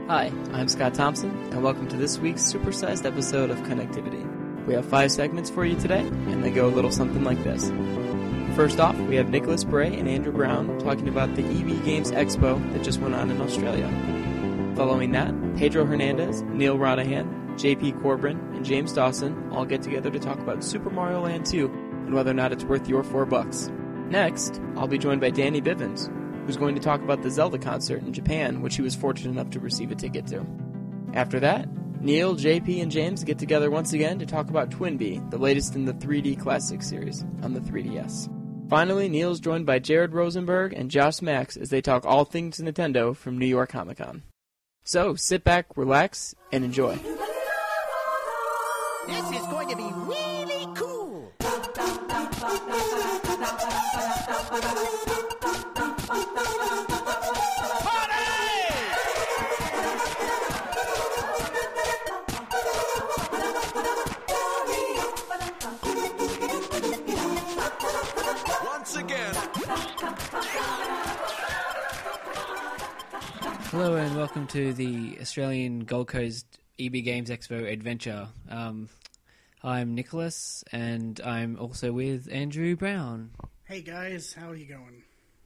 Hi, I'm Scott Thompson, and welcome to this week's supersized episode of Connectivity. We have 5 segments for you today, and they go a little something like this. First off, we have Nicholas Bray and Andrew Brown talking about the EB Games Expo that just went on in Australia. Following that, Pedro Hernandez, Neil Ronahan, JP Corbin, and James Dawson all get together to talk about Super Mario Land 2 and whether or not it's worth your $4. Next, I'll be joined by Danny Bivens, who's going to talk about the Zelda concert in Japan, which he was fortunate enough to receive a ticket to. After that, Neil, JP, and James get together once again to talk about Twinbee, the latest in the 3D Classic series on the 3DS. Finally, Neil's joined by Jared Rosenberg and Josh Max as they talk all things Nintendo from New York Comic Con. So, sit back, relax, and enjoy. This is going to be really cool! Hello and welcome to the Australian Gold Coast EB Games Expo Adventure. I'm Nicholas and I'm also with Andrew Brown. Hey guys, how are you going?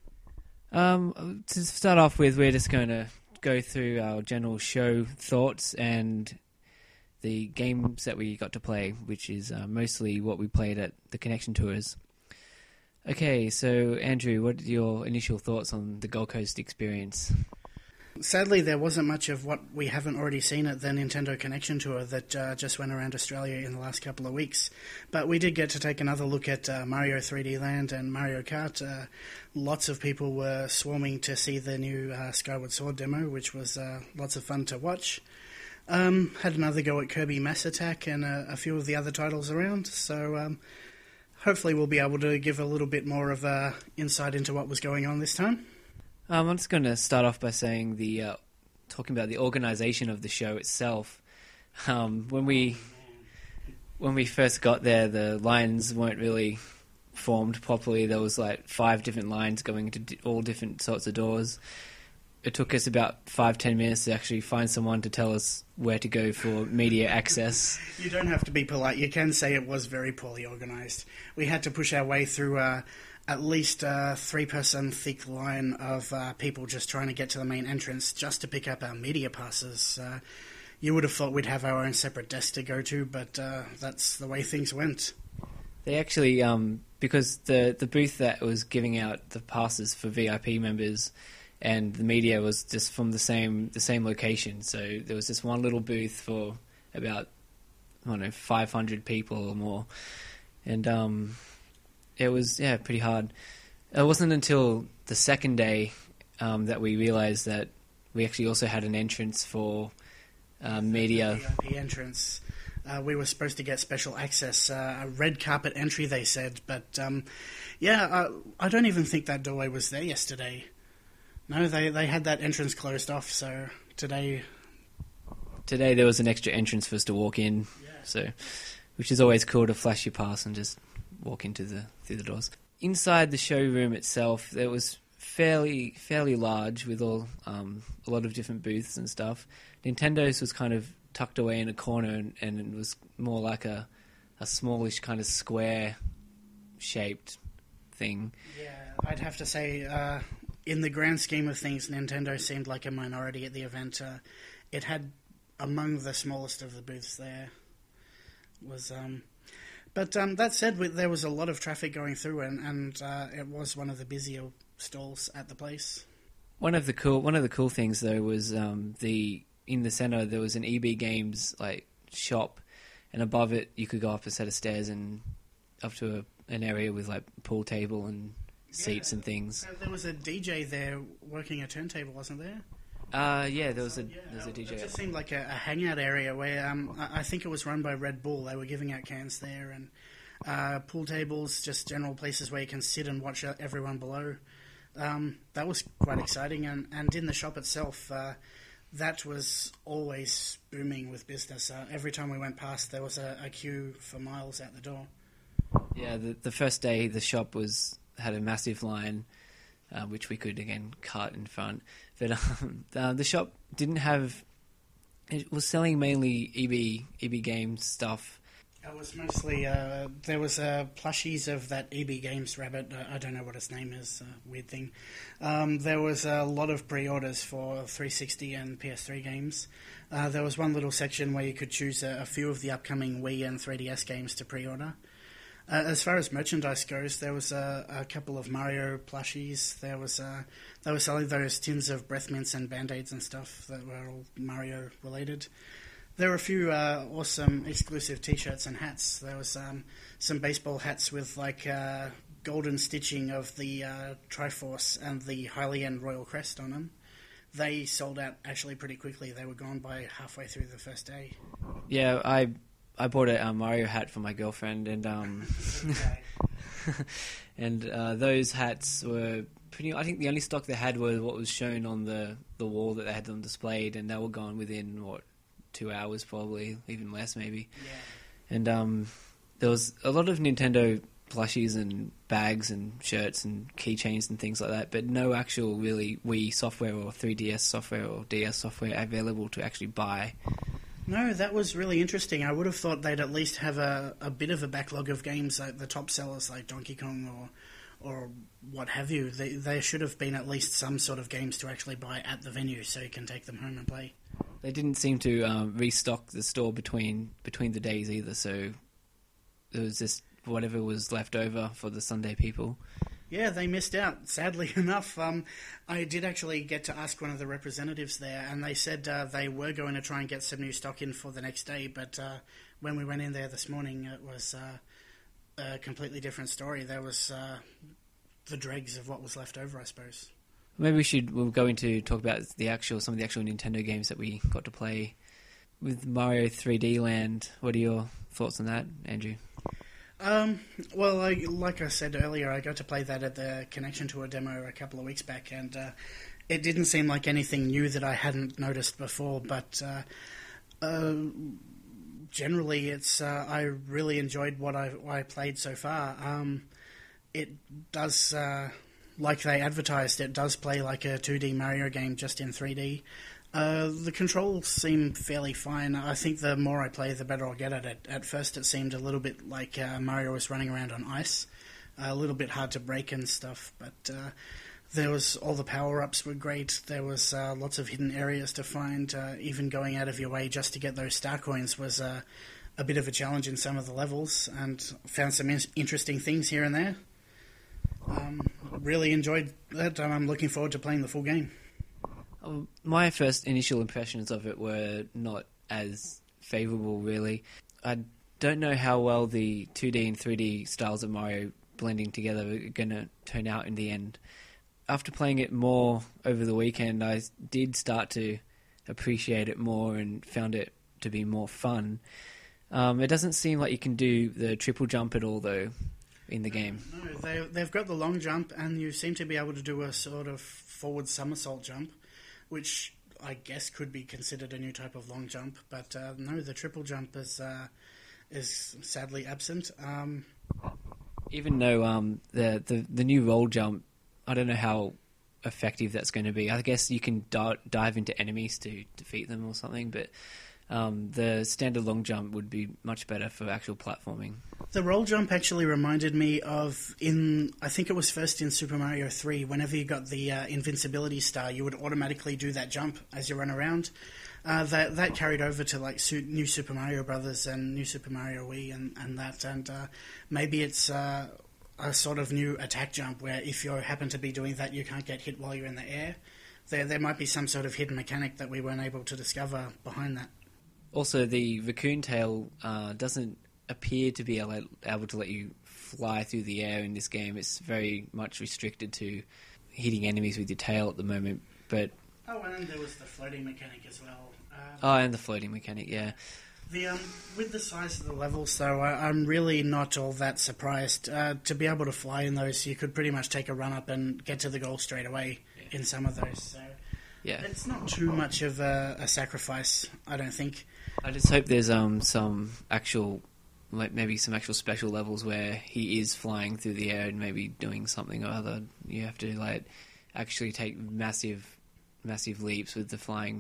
To start off with, we're just going to go through our general show thoughts and the games that we got to play, which is mostly what we played at the Connection Tours. Okay, so Andrew, what are your initial thoughts on the Gold Coast experience? Sadly, there wasn't much of what we haven't already seen at the Nintendo Connection Tour that just went around Australia in the last couple of weeks. But we did get to take another look at Mario 3D Land and Mario Kart. Lots of people were swarming to see the new Skyward Sword demo, which was lots of fun to watch. Had another go at Kirby Mass Attack and a few of the other titles around. So hopefully we'll be able to give a little bit more of insight into what was going on this time. I'm just going to start off by saying talking about the organisation of the show itself. When we first got there, the lines weren't really formed properly. There was like 5 different lines going into all different sorts of doors. It took us about 5-10 minutes to actually find someone to tell us where to go for media access. You don't have to be polite. You can say it was very poorly organised. We had to push our way through at least a 3-person thick line of people just trying to get to the main entrance just to pick up our media passes. You would have thought we'd have our own separate desk to go to, but that's the way things went. They actually, because the booth that was giving out the passes for VIP members and the media was just from the same location, so there was just one little booth for about 500 people or more, and it was pretty hard. It wasn't until the second day that we realised that we actually also had an entrance for media. VIP entrance. We were supposed to get special access, a red carpet entry, they said, but I don't even think that doorway was there yesterday. No, they had that entrance closed off, so today there was an extra entrance for us to walk in, which is always cool to flash your pass and just walk through the doors. Inside the showroom itself, it was fairly large with a lot of different booths and stuff. Nintendo's was kind of tucked away in a corner and it was more like a smallish kind of square shaped thing. Yeah, I'd have to say, in the grand scheme of things, Nintendo seemed like a minority at the event. It had among the smallest of the booths there. But that said, there was a lot of traffic going through, and it was one of the busier stalls at the place. One of the cool things though was in the center there was an EB Games shop, and above it you could go up a set of stairs and up to an area with pool table and seats and things. There was a DJ there working a turntable, wasn't there? There was a DJ. It just seemed like a hangout area where I think it was run by Red Bull. They were giving out cans there, and pool tables, just general places where you can sit and watch everyone below. That was quite exciting, and in the shop itself, that was always booming with business. Every time we went past, there was a queue for miles out the door. Yeah, the first day the shop had a massive line, which we could again cut in front. But the shop didn't have It was selling mainly EB Games stuff. It was mostly, there was plushies of that EB Games rabbit. I don't know what its name is, weird thing. There was a lot of pre-orders for 360 and PS3 games. There was one little section where you could choose a few of the upcoming Wii and 3DS games to pre-order. As far as merchandise goes, there was a couple of Mario plushies. They were selling those tins of breath mints and Band-Aids and stuff that were all Mario related. There were a few awesome exclusive T-shirts and hats. There was some baseball hats with like golden stitching of the Triforce and the Hylian Royal Crest on them. They sold out actually pretty quickly. They were gone by halfway through the first day. Yeah, I bought a Mario hat for my girlfriend, and and those hats were pretty. I think the only stock they had was what was shown on the wall that they had them displayed, and they were gone within 2 hours, probably even less, maybe. Yeah. And there was a lot of Nintendo plushies and bags and shirts and keychains and things like that, but no actual really Wii software or 3DS software or DS software available to actually buy. No, that was really interesting. I would have thought they'd at least have a bit of a backlog of games, like the top sellers like Donkey Kong or what have you. There should have been at least some sort of games to actually buy at the venue so you can take them home and play. They didn't seem to restock the store between the days either, so it was just whatever was left over for the Sunday people. Yeah, they missed out, sadly enough. I did actually get to ask one of the representatives there, and they said they were going to try and get some new stock in for the next day, but when we went in there this morning, it was a completely different story. There was the dregs of what was left over, I suppose. Maybe we'll go into talk about some of the actual Nintendo games that we got to play. With Mario 3D Land, what are your thoughts on that, Andrew? Well, like I said earlier, I got to play that at the Connection Tour demo a couple of weeks back, and it didn't seem like anything new that I hadn't noticed before, but generally it's I really enjoyed what I played so far. It does, like they advertised, it does play like a 2D Mario game just in 3D. The controls seem fairly fine. I think the more I play, the better I'll get at it. At first it seemed a little bit like Mario was running around on ice. A little bit hard to break and stuff, but there was all the power-ups were great. There was lots of hidden areas to find. Even going out of your way just to get those star coins was a bit of a challenge in some of the levels, and found some interesting things here and there. Really enjoyed that. I'm looking forward to playing the full game. My first initial impressions of it were not as favourable, really. I don't know how well the 2D and 3D styles of Mario blending together are going to turn out in the end. After playing it more over the weekend, I did start to appreciate it more and found it to be more fun. It doesn't seem like you can do the triple jump at all, though, in the game. No, they've got the long jump, and you seem to be able to do a sort of forward somersault jump, which I guess could be considered a new type of long jump, but no, the triple jump is sadly absent. Even though the new roll jump, I don't know how effective that's going to be. I guess you can dive into enemies to defeat them or something, but the standard long jump would be much better for actual platforming. The roll jump actually reminded me of I think it was first in Super Mario 3, whenever you got the invincibility star, you would automatically do that jump as you run around. That carried over to like New Super Mario Brothers and New Super Mario Wii and that, and maybe it's a sort of new attack jump where if you happen to be doing that, you can't get hit while you're in the air. There might be some sort of hidden mechanic that we weren't able to discover behind that. Also, the raccoon tail doesn't appear to be able to let you fly through the air in this game. It's very much restricted to hitting enemies with your tail at the moment. But and then there was the floating mechanic as well. And the floating mechanic, yeah. With the size of the levels, though, I'm really not all that surprised. To be able to fly in those, you could pretty much take a run up and get to the goal straight away in some of those. So yeah, it's not too much of a sacrifice, I don't think. I just hope there's some actual, like maybe some actual special levels where he is flying through the air and maybe doing something or other. You have to like actually take massive leaps with the flying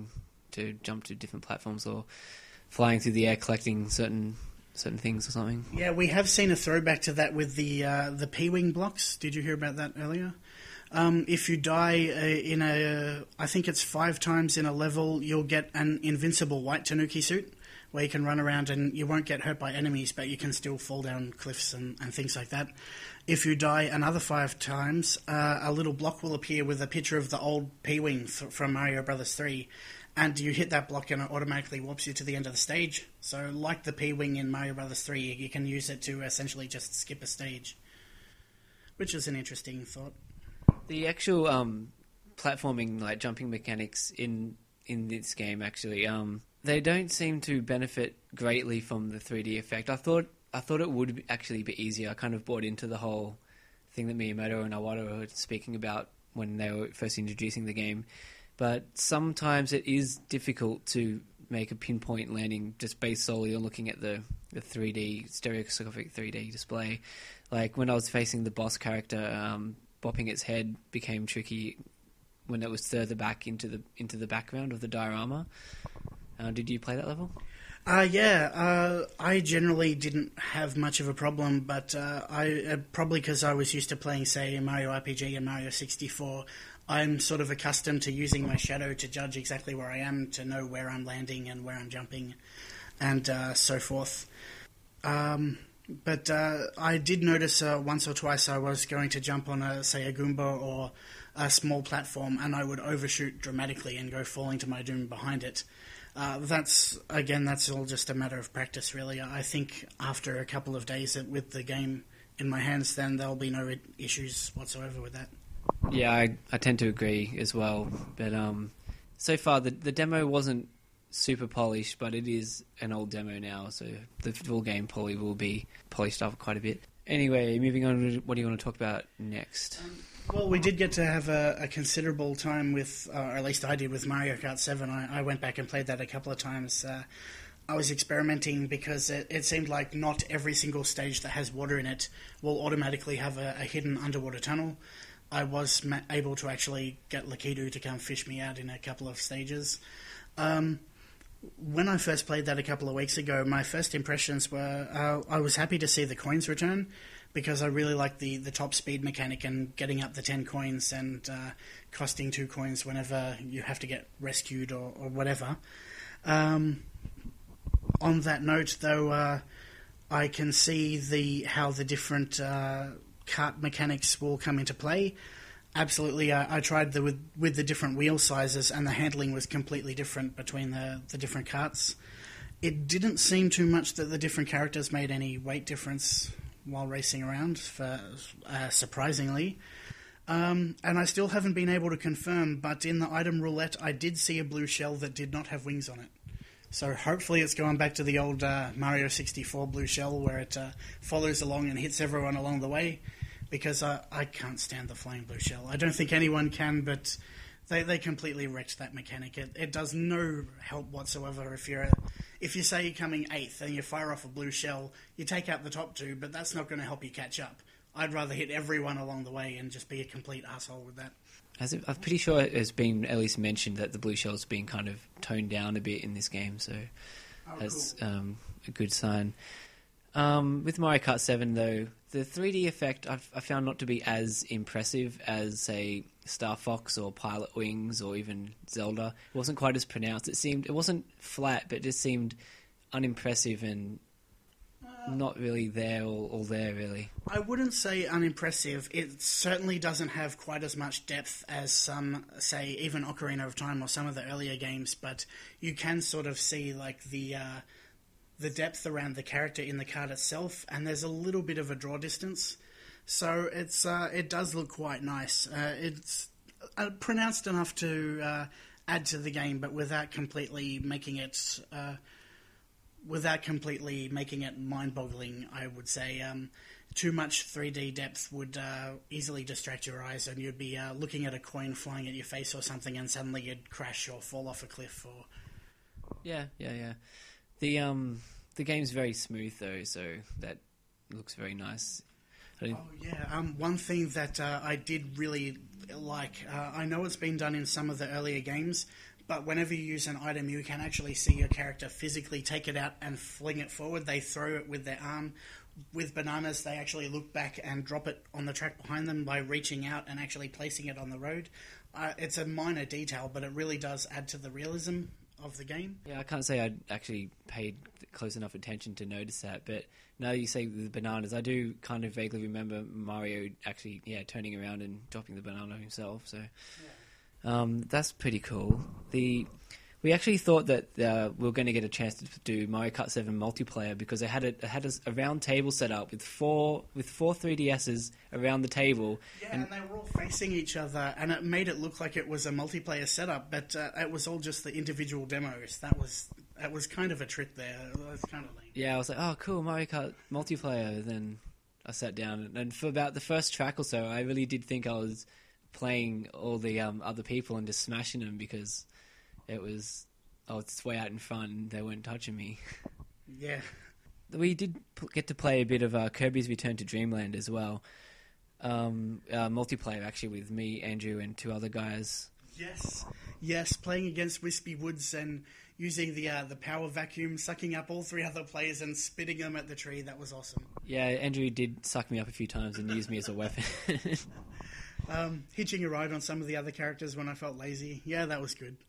to jump to different platforms or flying through the air collecting certain things or something. Yeah, we have seen a throwback to that with the P-wing blocks. Did you hear about that earlier? If you die I think it's 5 times in a level, you'll get an invincible white Tanuki suit, where you can run around and you won't get hurt by enemies, but you can still fall down cliffs and things like that. If you die another 5 times, a little block will appear with a picture of the old P-wing from Mario Brothers 3, and you hit that block and it automatically warps you to the end of the stage. So like the P-wing in Mario Brothers 3, you can use it to essentially just skip a stage, which is an interesting thought. The actual platforming, like jumping mechanics in this game, actually, they don't seem to benefit greatly from the 3D effect. I thought it would actually be easier. I kind of bought into the whole thing that Miyamoto and Iwata were speaking about when they were first introducing the game. But sometimes it is difficult to make a pinpoint landing just based solely on looking at the 3D, stereoscopic 3D display. Like when I was facing the boss character, bopping its head became tricky when it was further back into the background of the diorama. Did you play that level? I generally didn't have much of a problem, but I probably because I was used to playing, say, Mario RPG and Mario 64, I'm sort of accustomed to using my shadow to judge exactly where I am, to know where I'm landing and where I'm jumping, and so forth. But I did notice once or twice I was going to jump on, a Goomba or a small platform, and I would overshoot dramatically and go falling to my doom behind it. That's all just a matter of practice, really. I think after a couple of days with the game in my hands, then there'll be no issues whatsoever with that. Yeah, I tend to agree as well. But so far, the demo wasn't super polished, but it is an old demo now, so the full game probably will be polished up quite a bit. Anyway, moving on, what do you want to talk about next? Well, we did get to have a considerable time with, or at least I did, with Mario Kart 7. I went back and played that a couple of times. I was experimenting because it seemed like not every single stage that has water in it will automatically have a hidden underwater tunnel. I was able to actually get Lakitu to come fish me out in a couple of stages. When I first played that a couple of weeks ago, my first impressions were I was happy to see the coins return, because I really like the top speed mechanic and getting up the 10 coins and costing 2 coins whenever you have to get rescued or whatever. On that note, though, I can see how the different kart mechanics will come into play. Absolutely, I tried with the different wheel sizes, and the handling was completely different between the different karts. It didn't seem too much that the different characters made any weight difference while racing around, surprisingly. And I still haven't been able to confirm, but in the item roulette, I did see a blue shell that did not have wings on it. So hopefully it's going back to the old Mario 64 blue shell, where it follows along and hits everyone along the way, because I can't stand the flying blue shell. I don't think anyone can, but they completely wrecked that mechanic. It does no help whatsoever if you say you're coming 8th and you fire off a blue shell, you take out the top 2, but that's not going to help you catch up. I'd rather hit everyone along the way and just be a complete asshole with that. I'm pretty sure it has been at least mentioned that the blue shell's been kind of toned down a bit in this game, so that's cool. A good sign. With Mario Kart 7, though, the 3D effect I found not to be as impressive as, say, Star Fox or Pilot Wings or even Zelda. It wasn't quite as pronounced. It wasn't flat, but it just seemed unimpressive and not really there or there, really. I wouldn't say unimpressive. It certainly doesn't have quite as much depth as some, say, even Ocarina of Time or some of the earlier games, but you can sort of see, like, the depth around the character in the card itself, and there's a little bit of a draw distance. So it does look quite nice. It's pronounced enough to add to the game, but without completely making it mind-boggling, I would say. Too much 3D depth would easily distract your eyes, and you'd be looking at a coin flying at your face or something, and suddenly you'd crash or fall off a cliff. Yeah. The game's very smooth, though, so that looks very nice. One thing that I did really like, I know it's been done in some of the earlier games, but whenever you use an item, you can actually see your character physically take it out and fling it forward. They throw it with their arm. With bananas, they actually look back and drop it on the track behind them by reaching out and actually placing it on the road. It's a minor detail, but it really does add to the realism of the game. Yeah, I can't say I actually paid close enough attention to notice that, but now you say the bananas, I do kind of vaguely remember Mario actually, turning around and dropping the banana himself, so that's pretty cool. We actually thought that we were going to get a chance to do Mario Kart 7 multiplayer because it had a round table set up with four 3DSs around the table. Yeah, and they were all facing each other, and it made it look like it was a multiplayer setup, but it was all just the individual demos. That was kind of a trick there. It was kind of lame. Yeah, I was like, oh, cool, Mario Kart multiplayer. Then I sat down, and for about the first track or so, I really did think I was playing all the other people and just smashing them because it's way out in front and they weren't touching me. Yeah. We did get to play a bit of Kirby's Return to Dreamland as well. Multiplayer, actually, with me, Andrew, and two other guys. Yes, playing against Wispy Woods and using the power vacuum, sucking up all three other players and spitting them at the tree. That was awesome. Yeah, Andrew did suck me up a few times and use me as a weapon. Hitching a ride on some of the other characters when I felt lazy. Yeah, that was good.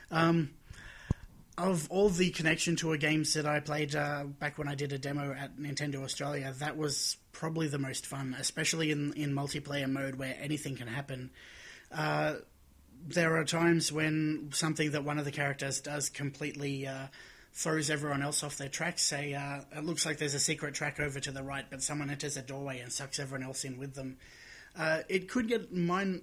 Of all the Connection Tour games that I played back when I did a demo at Nintendo Australia, that was probably the most fun, especially in multiplayer mode where anything can happen. There are times when something that one of the characters does completely throws everyone else off their track. Say, it looks like there's a secret track over to the right, but someone enters a doorway and sucks everyone else in with them. It could get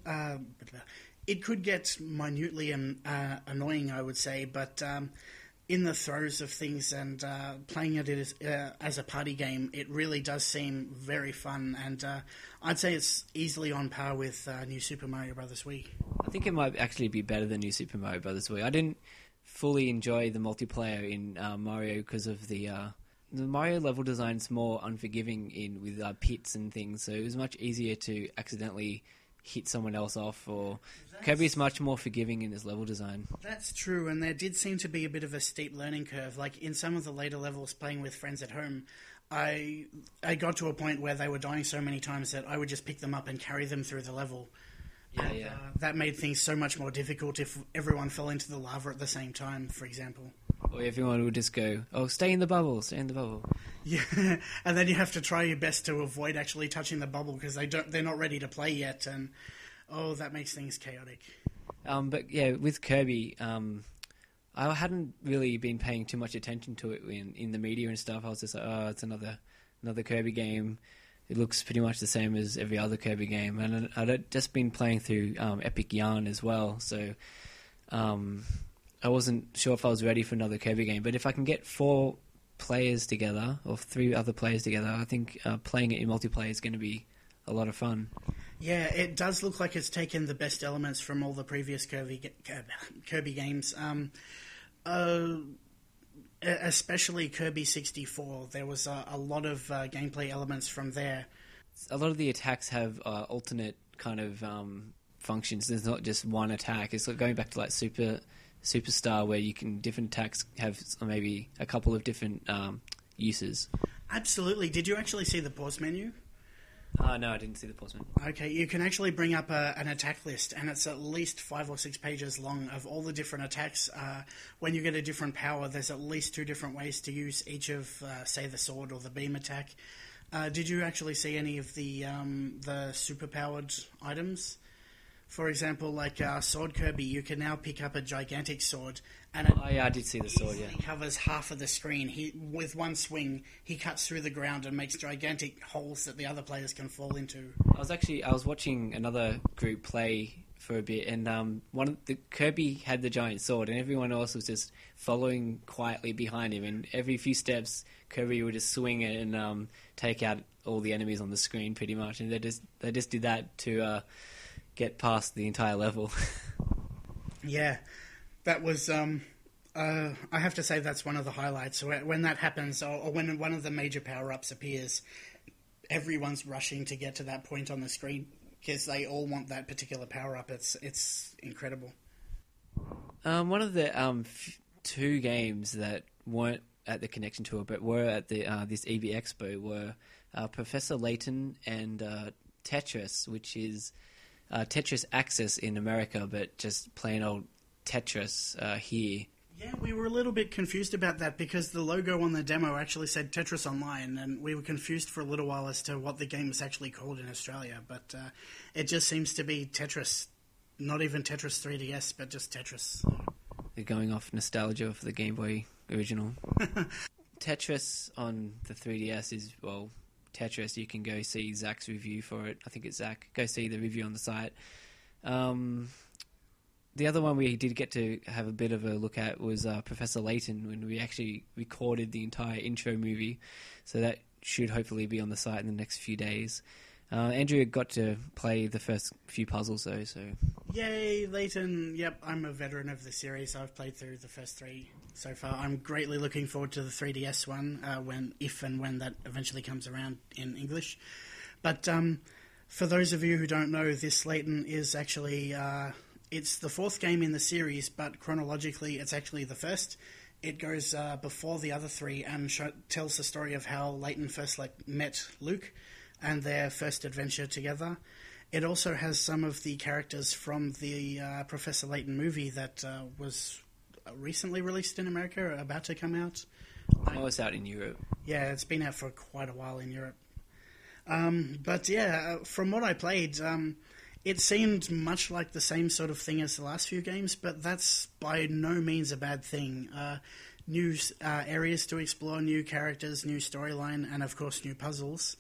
minutely annoying, I would say, but in the throes of things and playing it as a party game, it really does seem very fun, and I'd say it's easily on par with New Super Mario Bros. Wii. I think it might actually be better than New Super Mario Bros. Wii. I didn't fully enjoy the multiplayer in Mario because of the Mario level design's more unforgiving with pits and things, so it was much easier to accidentally hit someone else off, or Kirby's much more forgiving in his level design. That's true, and there did seem to be a bit of a steep learning curve. Like in some of the later levels playing with friends at home, I got to a point where they were dying so many times that I would just pick them up and carry them through the level. Yeah. That made things so much more difficult if everyone fell into the lava at the same time, for example. Or everyone would just go, oh, stay in the bubble. Yeah, and then you have to try your best to avoid actually touching the bubble because they're not ready to play yet, and that makes things chaotic. But yeah, with Kirby, I hadn't really been paying too much attention to it in the media and stuff. I was just like, oh, it's another Kirby game. It looks pretty much the same as every other Kirby game, and I'd just been playing through Epic Yarn as well, so I wasn't sure if I was ready for another Kirby game. But if I can get 4 players together, or 3 other players together, I think playing it in multiplayer is going to be a lot of fun. Yeah, it does look like it's taken the best elements from all the previous Kirby games. Especially Kirby 64, there was a lot of gameplay elements from there. A lot of the attacks have alternate kind of functions. There's not just one attack. It's like going back to like Superstar, where different attacks have maybe a couple of different uses. Absolutely. Did you actually see the pause menu? No, I didn't see the pause menu. Okay, you can actually bring up an attack list, and it's at least 5 or 6 pages long of all the different attacks. When you get a different power, there's at least 2 different ways to use each of, say, the sword or the beam attack. Did you actually see any of the super-powered items? For example, like Sword Kirby, you can now pick up a gigantic sword, and it I did see the sword. Yeah, covers half of the screen. With one swing, he cuts through the ground and makes gigantic holes that the other players can fall into. I was watching another group play for a bit, and Kirby had the giant sword, and everyone else was just following quietly behind him. And every few steps, Kirby would just swing it and take out all the enemies on the screen, pretty much. And they just did that to get past the entire level. Yeah, that was I have to say that's one of the highlights. When that happens, or when one of the major power-ups appears, everyone's rushing to get to that point on the screen because they all want that particular power-up. It's incredible. One of the two games that weren't at the Connection Tour but were at the this EV Expo were Professor Layton and Tetris, which is Tetris Access in America, but just plain old Tetris here. Yeah, we were a little bit confused about that because the logo on the demo actually said Tetris Online, and we were confused for a little while as to what the game was actually called in Australia, but it just seems to be Tetris. Not even Tetris 3DS, but just Tetris. They're going off nostalgia for the Game Boy original. Tetris on the 3DS is, well, Tetris. You can go see Zach's review for it. I think it's Zach. Go see the review on the site. The other one we did get to have a bit of a look at was Professor Layton, when we actually recorded the entire intro movie. So that should hopefully be on the site in the next few days. Andrew got to play the first few puzzles though, so... Yay, Layton. Yep, I'm a veteran of the series. I've played through the first three so far. I'm greatly looking forward to the 3DS one, if and when that eventually comes around in English. But for those of you who don't know, this Layton is actually... it's the fourth game in the series, but chronologically it's actually the first. It goes before the other three and tells the story of how Layton first met Luke and their first adventure together. It also has some of the characters from the Professor Layton movie that was recently released in America, about to come out. Oh, it's out in Europe. Yeah, it's been out for quite a while in Europe. But yeah, from what I played... it seemed much like the same sort of thing as the last few games, but that's by no means a bad thing. New areas to explore, new characters, new storyline, and of course new puzzles.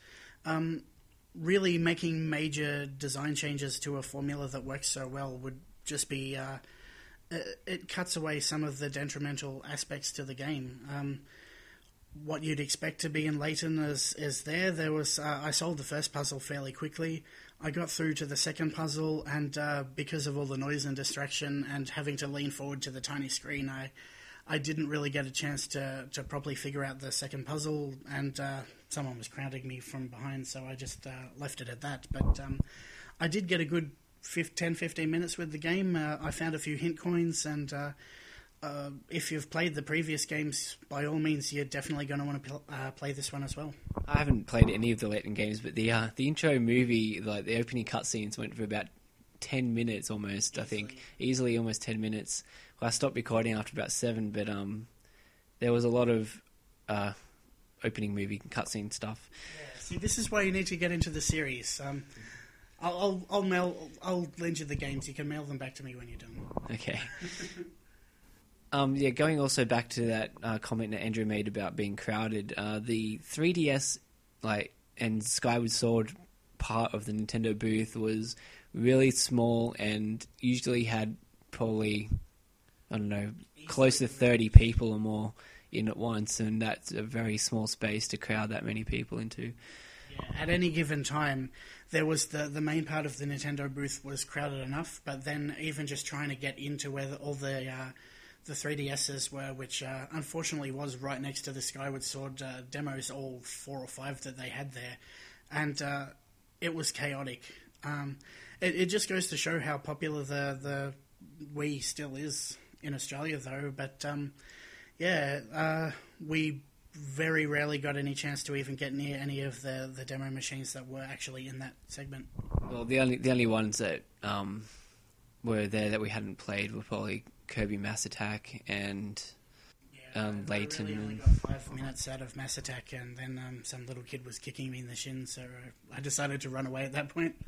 Really making major design changes to a formula that works so well would just be... it cuts away some of the detrimental aspects to the game. What you'd expect to be in Layton is there. There was I solved the first puzzle fairly quickly. I got through to the second puzzle, and because of all the noise and distraction and having to lean forward to the tiny screen, I didn't really get a chance to properly figure out the second puzzle, and someone was crowding me from behind, so I just left it at that. But I did get a good 10-15 minutes with the game. I found a few hint coins, and if you've played the previous games, by all means, you're definitely going to want to play this one as well. I haven't played any of the Layton games, but the intro movie, like the opening cutscenes, went for about 10 minutes almost. I think easily almost 10 minutes. Well, I stopped recording after about 7, but there was a lot of opening movie cutscene stuff. Yeah, see, this is why you need to get into the series. I'll lend you the games. You can mail them back to me when you're done. Okay. Yeah, going also back to that comment that Andrew made about being crowded, the 3DS and Skyward Sword part of the Nintendo booth was really small and usually had probably, I don't know, close to 30 people or more in at once, and that's a very small space to crowd that many people into. Yeah, at any given time, there was the main part of the Nintendo booth was crowded enough, but then even just trying to get into where all the 3DSs were, which unfortunately was right next to the Skyward Sword demos, all 4 or 5 that they had there, and it was chaotic. It just goes to show how popular the Wii still is in Australia, though. But we very rarely got any chance to even get near any of the demo machines that were actually in that segment. Well, the only ones that were there that we hadn't played were probably Kirby Mass Attack and Layton. I really only got 5 minutes out of Mass Attack, and then some little kid was kicking me in the shin, so I decided to run away at that point.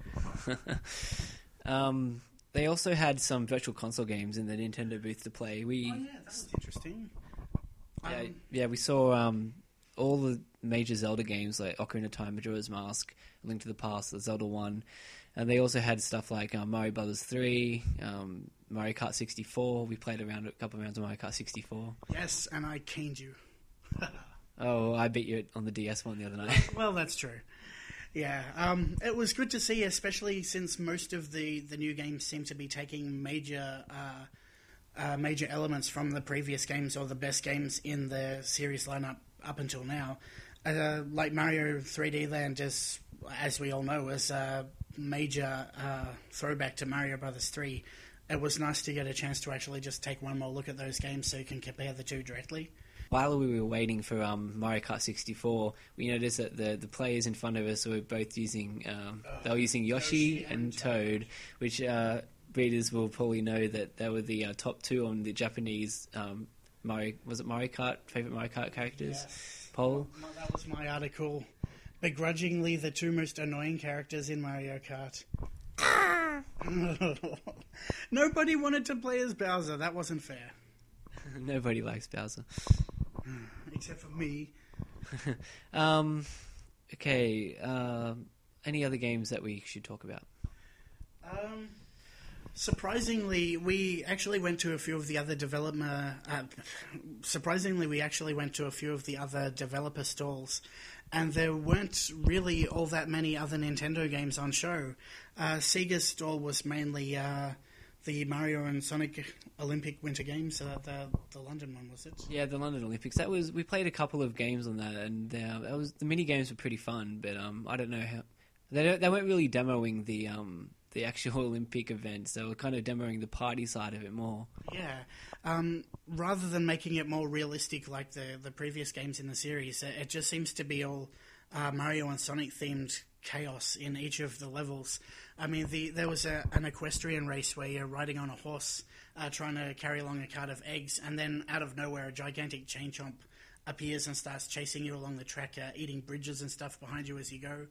They also had some virtual console games in the Nintendo booth to play. That was interesting. We saw all the major Zelda games like Ocarina of Time, Majora's Mask, A Link to the Past, the Zelda 1, and they also had stuff like Mario Brothers 3, Mario Kart 64. We played a couple of rounds of Mario Kart 64. Yes, and I caned you. Oh, I beat you on the DS one the other night. Well, that's true. Yeah, it was good to see, especially since most of the new games seem to be taking major elements from the previous games or the best games in the series lineup up until now. Like Mario 3D Land, as we all know, is a major throwback to Mario Brothers 3. it was nice to get a chance to actually just take one more look at those games so you can compare the two directly. While we were waiting for Mario Kart 64, we noticed that the players in front of us were both using they were using Yoshi and Toad, which readers will probably know that they were the top two on the Japanese Mario Kart favorite Mario Kart characters poll. That was my article. Begrudgingly, the two most annoying characters in Mario Kart. Nobody wanted to play as Bowser. That wasn't fair. Nobody likes Bowser. Except for me. Okay. Any other games that we should talk about? Surprisingly, we actually went to a few of the other developer stalls, and there weren't really all that many other Nintendo games on show. Sega's stall was mainly the Mario and Sonic Olympic Winter Games, the London one, was it? Yeah, the London Olympics. We played a couple of games on that, and the mini games were pretty fun. But I don't know how they weren't really demoing the actual Olympic events. They were kind of demoing the party side of it more. Yeah, rather than making it more realistic like the previous games in the series, it just seems to be all Mario and Sonic themed chaos in each of the levels. I mean, there was an equestrian race where you're riding on a horse trying to carry along a cart of eggs, and then out of nowhere a gigantic chain chomp appears and starts chasing you along the track, eating bridges and stuff behind you as you go.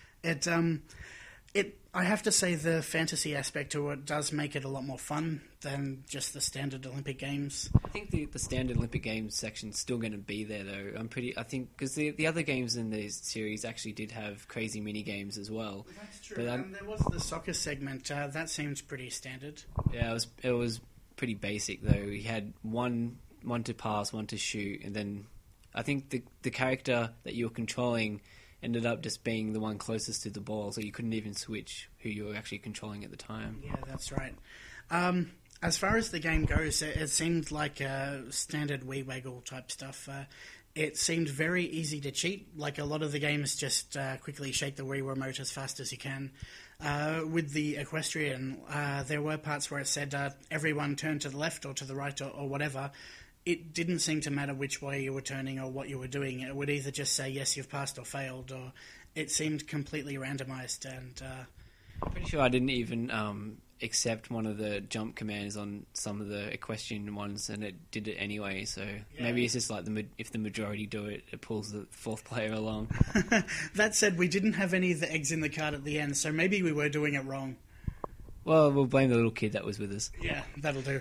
I have to say the fantasy aspect to it does make it a lot more fun than just the standard Olympic Games. I think the standard Olympic Games section's still going to be there, though. I think because the other games in the series actually did have crazy mini games as well. That's true. And there was the soccer segment. That seems pretty standard. Yeah, it was pretty basic though. We had one to pass, one to shoot, and then I think the character that you were controlling ended up just being the one closest to the ball, so you couldn't even switch who you were actually controlling at the time. Yeah, that's right. As far as the game goes, it seemed like a standard Wii Waggle type stuff. It seemed very easy to cheat. Like a lot of the games, just quickly shake the Wii remote as fast as you can. With the equestrian, there were parts where it said everyone turn to the left or to the right or whatever. It didn't seem to matter which way you were turning or what you were doing. It would either just say, yes, you've passed or failed, or it seemed completely randomized. And I'm pretty sure I didn't even accept one of the jump commands on some of the equestrian ones, and it did it anyway. So maybe it's just like if the majority do it, it pulls the fourth player along. That said, we didn't have any of the eggs in the cart at the end, so maybe we were doing it wrong. Well, we'll blame the little kid that was with us. Yeah, that'll do.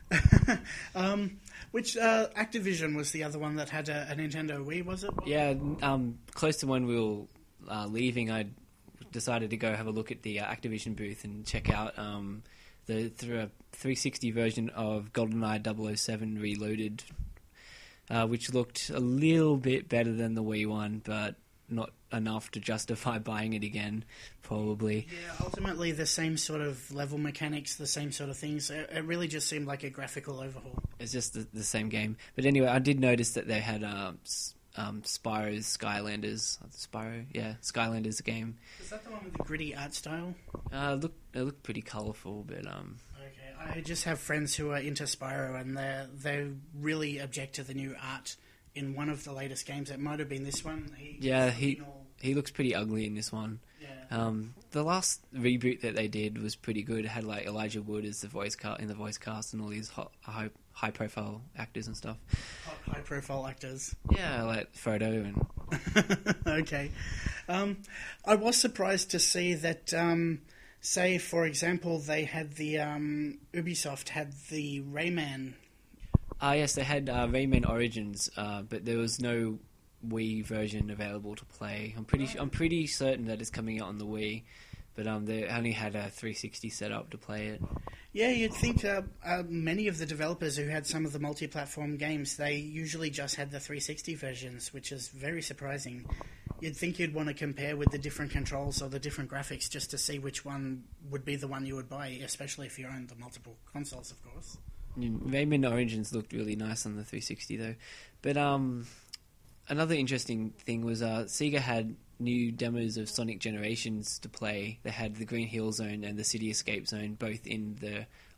Which Activision was the other one that had a Nintendo Wii, was it? Yeah, close to when we were leaving, I decided to go have a look at the Activision booth and check out the 360 version of GoldenEye 007 Reloaded, which looked a little bit better than the Wii one, but not enough to justify buying it again, probably. Yeah, ultimately the same sort of level mechanics, the same sort of things. It really just seemed like a graphical overhaul. It's just the same game. But anyway, I did notice that they had Spyro's Skylanders. Skylanders game. Is that the one with the gritty art style? It looked pretty colourful, but... Okay, I just have friends who are into Spyro, and they really object to the new art in one of the latest games. It might have been this one. He looks pretty ugly in this one. Yeah. The last reboot that they did was pretty good. It had like Elijah Wood as the voice cast and all these high profile actors and stuff. High profile actors. Yeah, like Frodo and... Okay. I was surprised to see that, say, for example, they had the... Ubisoft had the Rayman... Yes, they had Rayman Origins, but there was no Wii version available to play. I'm pretty certain that it's coming out on the Wii, but they only had a 360 set up to play it. Yeah, you'd think many of the developers who had some of the multi-platform games, they usually just had the 360 versions, which is very surprising. You'd think you'd want to compare with the different controls or the different graphics just to see which one would be the one you would buy, especially if you own the multiple consoles, of course. Rayman Origins looked really nice on the 360 though. But another interesting thing was Sega had new demos of Sonic Generations to play. They had the Green Hill Zone and the City Escape Zone both in the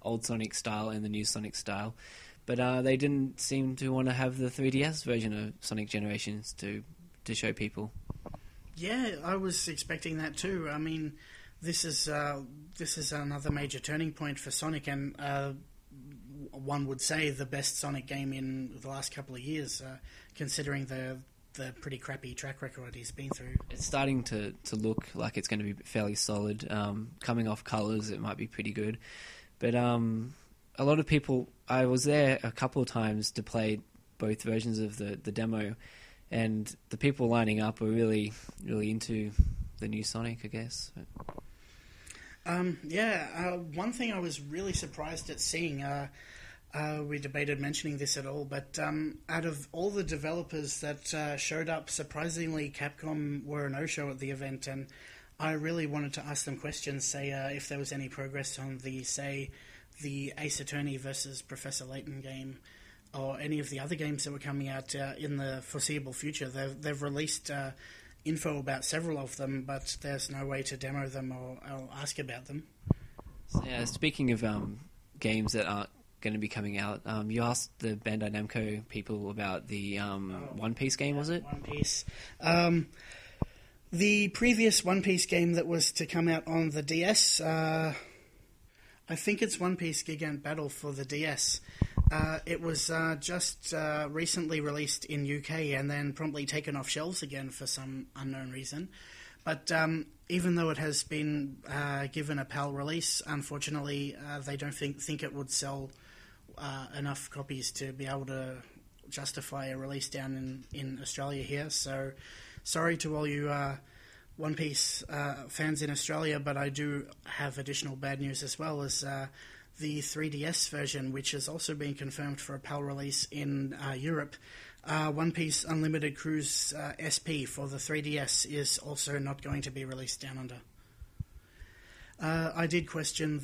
old Sonic style and the new Sonic style. But they didn't seem to want to have the 3DS version of Sonic Generations to show people. Yeah, I was expecting that too. I mean, this is another major turning point for Sonic, and one would say the best Sonic game in the last couple of years, considering the pretty crappy track record he's been through. It's starting to look like it's going to be fairly solid. Coming off colours, it might be pretty good. But a lot of people... I was there a couple of times to play both versions of the demo, and the people lining up were really, really into the new Sonic, I guess. One thing I was really surprised at seeing... we debated mentioning this at all, but out of all the developers that showed up, surprisingly, Capcom were a no-show at the event, and I really wanted to ask them questions, say if there was any progress on the Ace Attorney versus Professor Layton game, or any of the other games that were coming out in the foreseeable future. They've released info about several of them, but there's no way to demo them or ask about them. So, speaking of games that aren't going to be coming out, you asked the Bandai Namco people about the One Piece game, was it? One Piece. The previous One Piece game that was to come out on the DS, I think it's One Piece Gigant Battle for the DS. It was just recently released in UK and then promptly taken off shelves again for some unknown reason. But even though it has been given a PAL release, unfortunately, they don't think it would sell enough copies to be able to justify a release down in Australia here. So sorry to all you One Piece fans in Australia, but I do have additional bad news as well, as the 3DS version, which has also been confirmed for a PAL release in Europe. One Piece Unlimited Cruise SP for the 3DS is also not going to be released down under. I did question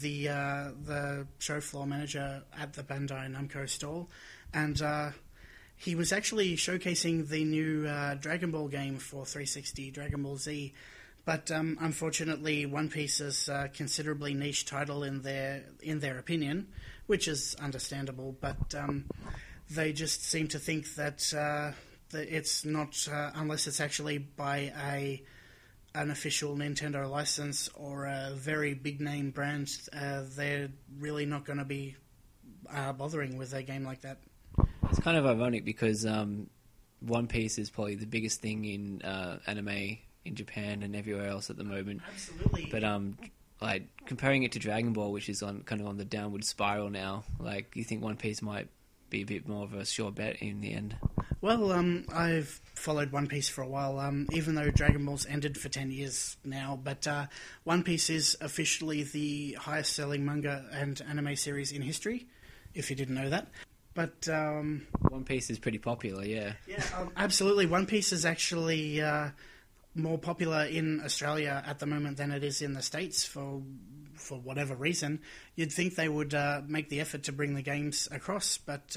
the show floor manager at the Bandai Namco stall, and he was actually showcasing the new Dragon Ball game for 360, Dragon Ball Z. But unfortunately, One Piece is a considerably niche title in their opinion, which is understandable. But they just seem to think that it's not, unless it's actually by an official Nintendo license or a very big name brand, they're really not going to be bothering with a game like that. It's kind of ironic because One Piece is probably the biggest thing in anime in Japan and everywhere else at the moment. Absolutely. But like comparing it to Dragon Ball, which is on the downward spiral now, like you think One Piece might be a bit more of a sure bet in the end. Well, I've followed One Piece for a while, even though Dragon Ball's ended for 10 years now, but One Piece is officially the highest selling manga and anime series in history, if you didn't know that. But One Piece is pretty popular, yeah. Yeah, absolutely. One Piece is actually more popular in Australia at the moment than it is in the States for whatever reason. You'd think they would make the effort to bring the games across, but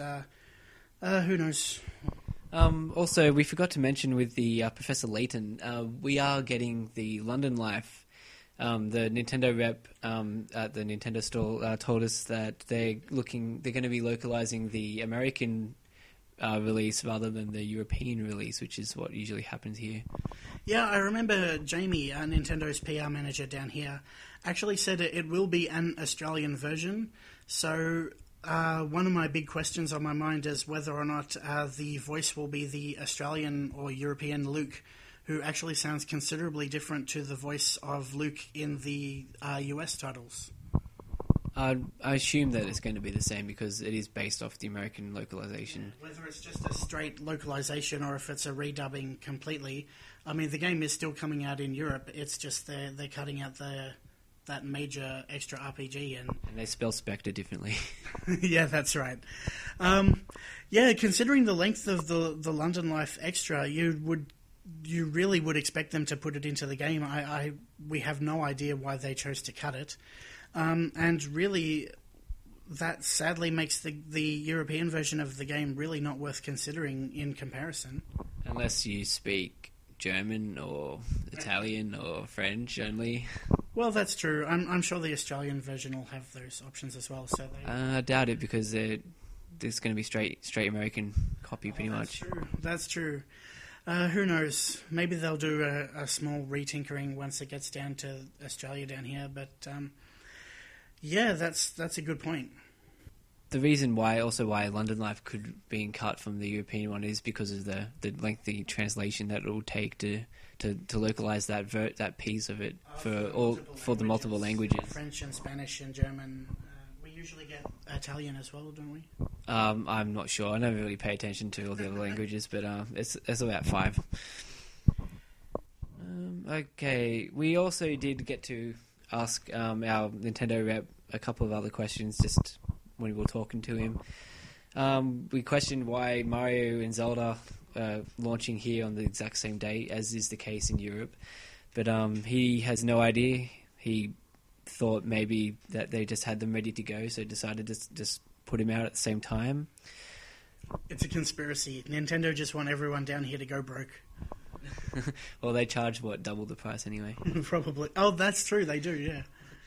who knows? Also, we forgot to mention with the Professor Layton, we are getting the London Life. The Nintendo rep at the Nintendo store told us that they're going to be localizing the American release rather than the European release, which is what usually happens here. Yeah, I remember Jamie, Nintendo's PR manager down here, actually said it will be an Australian version. So one of my big questions on my mind is whether or not the voice will be the Australian or European Luke, who actually sounds considerably different to the voice of Luke in the US titles. I assume that it's going to be the same because it is based off the American localization. Yeah, whether it's just a straight localization or if it's a redubbing completely. I mean, the game is still coming out in Europe. It's just they're cutting out that major extra RPG and they spell Spectre differently. Yeah, that's right. Considering the length of the London Life extra, you really would expect them to put it into the game. We have no idea why they chose to cut it. And really, that sadly makes the European version of the game really not worth considering in comparison. Unless you speak German or Italian or French only. Well, that's true. I'm sure the Australian version will have those options as well. So I doubt it because there's going to be straight American copy pretty much. True. That's true. Who knows? Maybe they'll do a small retinkering once it gets down to Australia down here. But yeah, that's a good point. The reason why London Life could be cut from the European one is because of the lengthy translation that it will take to localize that piece of it for the multiple languages. French and Spanish and German. We usually get Italian as well, don't we? I'm not sure. I never really pay attention to all the other languages, but it's about 5. Okay, we also did get to ask our Nintendo rep a couple of other questions just when we were talking to him. We questioned why Mario and Zelda are launching here on the exact same day as is the case in Europe, but he has no idea. He thought maybe that they just had them ready to go, so decided to just put them out at the same time. It's a conspiracy. Nintendo just want everyone down here to go broke. Well, they charge, double the price anyway? Probably. Oh, that's true, they do, yeah.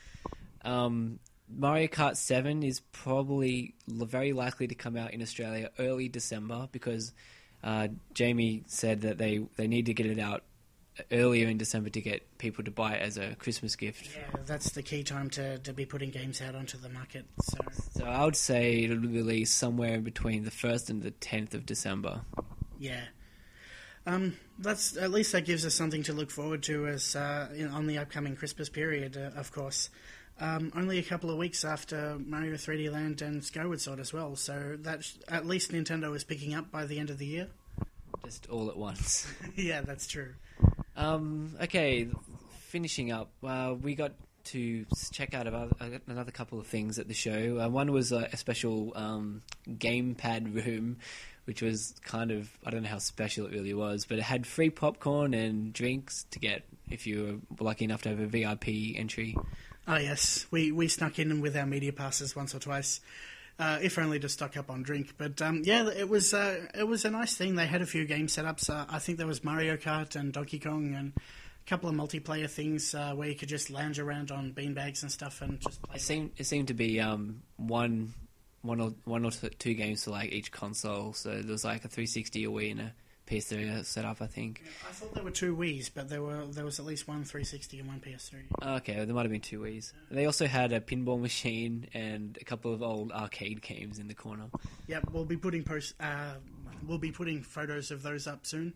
Mario Kart 7 is probably very likely to come out in Australia early December because Jamie said that they need to get it out earlier in December to get people to buy it as a Christmas gift. Yeah, that's the key time to be putting games out onto the market. So I would say it'll release somewhere between the 1st and the 10th of December. Yeah. That's at least that gives us something to look forward to as on the upcoming Christmas period, of course. Only a couple of weeks after Mario 3D Land and Skyward Sword as well, so that at least Nintendo is picking up by the end of the year. Just all at once. Yeah, that's true. Okay, finishing up, we got to check out another couple of things at the show. One was a special gamepad room, which was kind of, I don't know how special it really was, but it had free popcorn and drinks to get if you were lucky enough to have a VIP entry. Oh yes, we snuck in with our media passes once or twice, if only to stock up on drink. But yeah, it was a nice thing. They had a few game setups. I think there was Mario Kart and Donkey Kong and a couple of multiplayer things where you could just lounge around on beanbags and stuff and just play. It seemed to be one or two games for like each console. So there was like a 360, a Wii, and a PS3 setup, I think. I thought there were 2 Wiis, but there was at least one 360 and one PS3. Okay, well, there might have been 2 Wiis. They also had a pinball machine and a couple of old arcade games in the corner. Yep, we'll be putting photos of those up soon.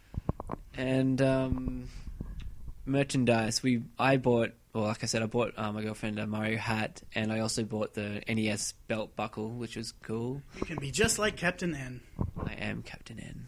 And merchandise. I bought my girlfriend a Mario hat, and I also bought the NES belt buckle, which was cool. You can be just like Captain N. I am Captain N.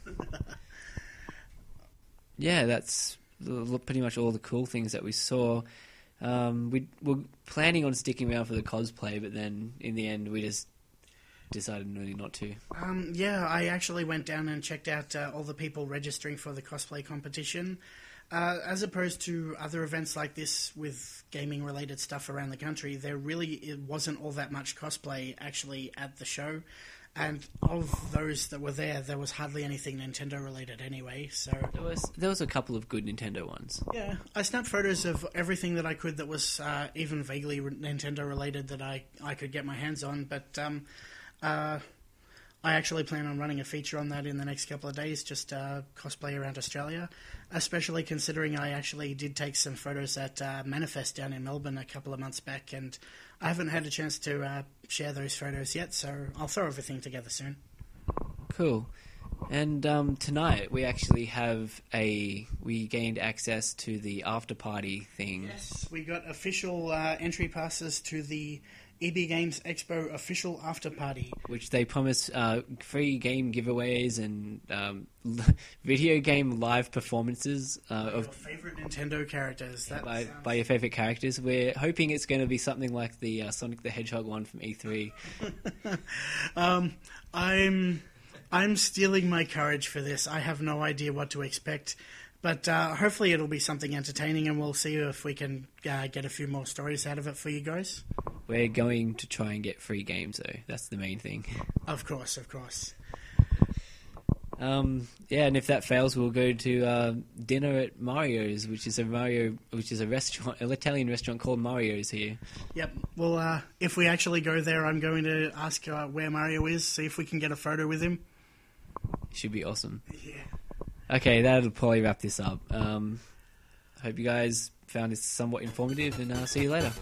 Yeah, that's pretty much all the cool things that we saw. We were planning on sticking around for the cosplay, but then in the end we just decided really not to. Yeah, I actually went down and checked out all the people registering for the cosplay competition. As opposed to other events like this with gaming-related stuff around the country, it wasn't all that much cosplay actually at the show. And of those that were there was hardly anything Nintendo-related anyway, so... There was a couple of good Nintendo ones. Yeah, I snapped photos of everything that I could that was even vaguely Nintendo-related that I could get my hands on, but I actually plan on running a feature on that in the next couple of days, just cosplay around Australia, especially considering I actually did take some photos at Manifest down in Melbourne a couple of months back, and I haven't had a chance to share those photos yet, so I'll throw everything together soon. Cool. And tonight we actually we gained access to the after party thing. Yes, we got official entry passes to the EB Games Expo official after party, which they promise free game giveaways and video game live performances of your favorite Nintendo characters. By your favorite characters. We're hoping it's going to be something like the Sonic the Hedgehog one from E3. I'm stealing my courage for this. I have no idea what to expect. But hopefully it'll be something entertaining, and we'll see if we can get a few more stories out of it for you guys. We're going to try and get free games, though. That's the main thing. Of course, of course. Yeah, and if that fails, we'll go to dinner at Mario's, which is a restaurant, an Italian restaurant called Mario's here. Yep. Well, if we actually go there, I'm going to ask where Mario is, see if we can get a photo with him. Should be awesome. Yeah. Okay, that'll probably wrap this up. Hope you guys found this somewhat informative, and see you later.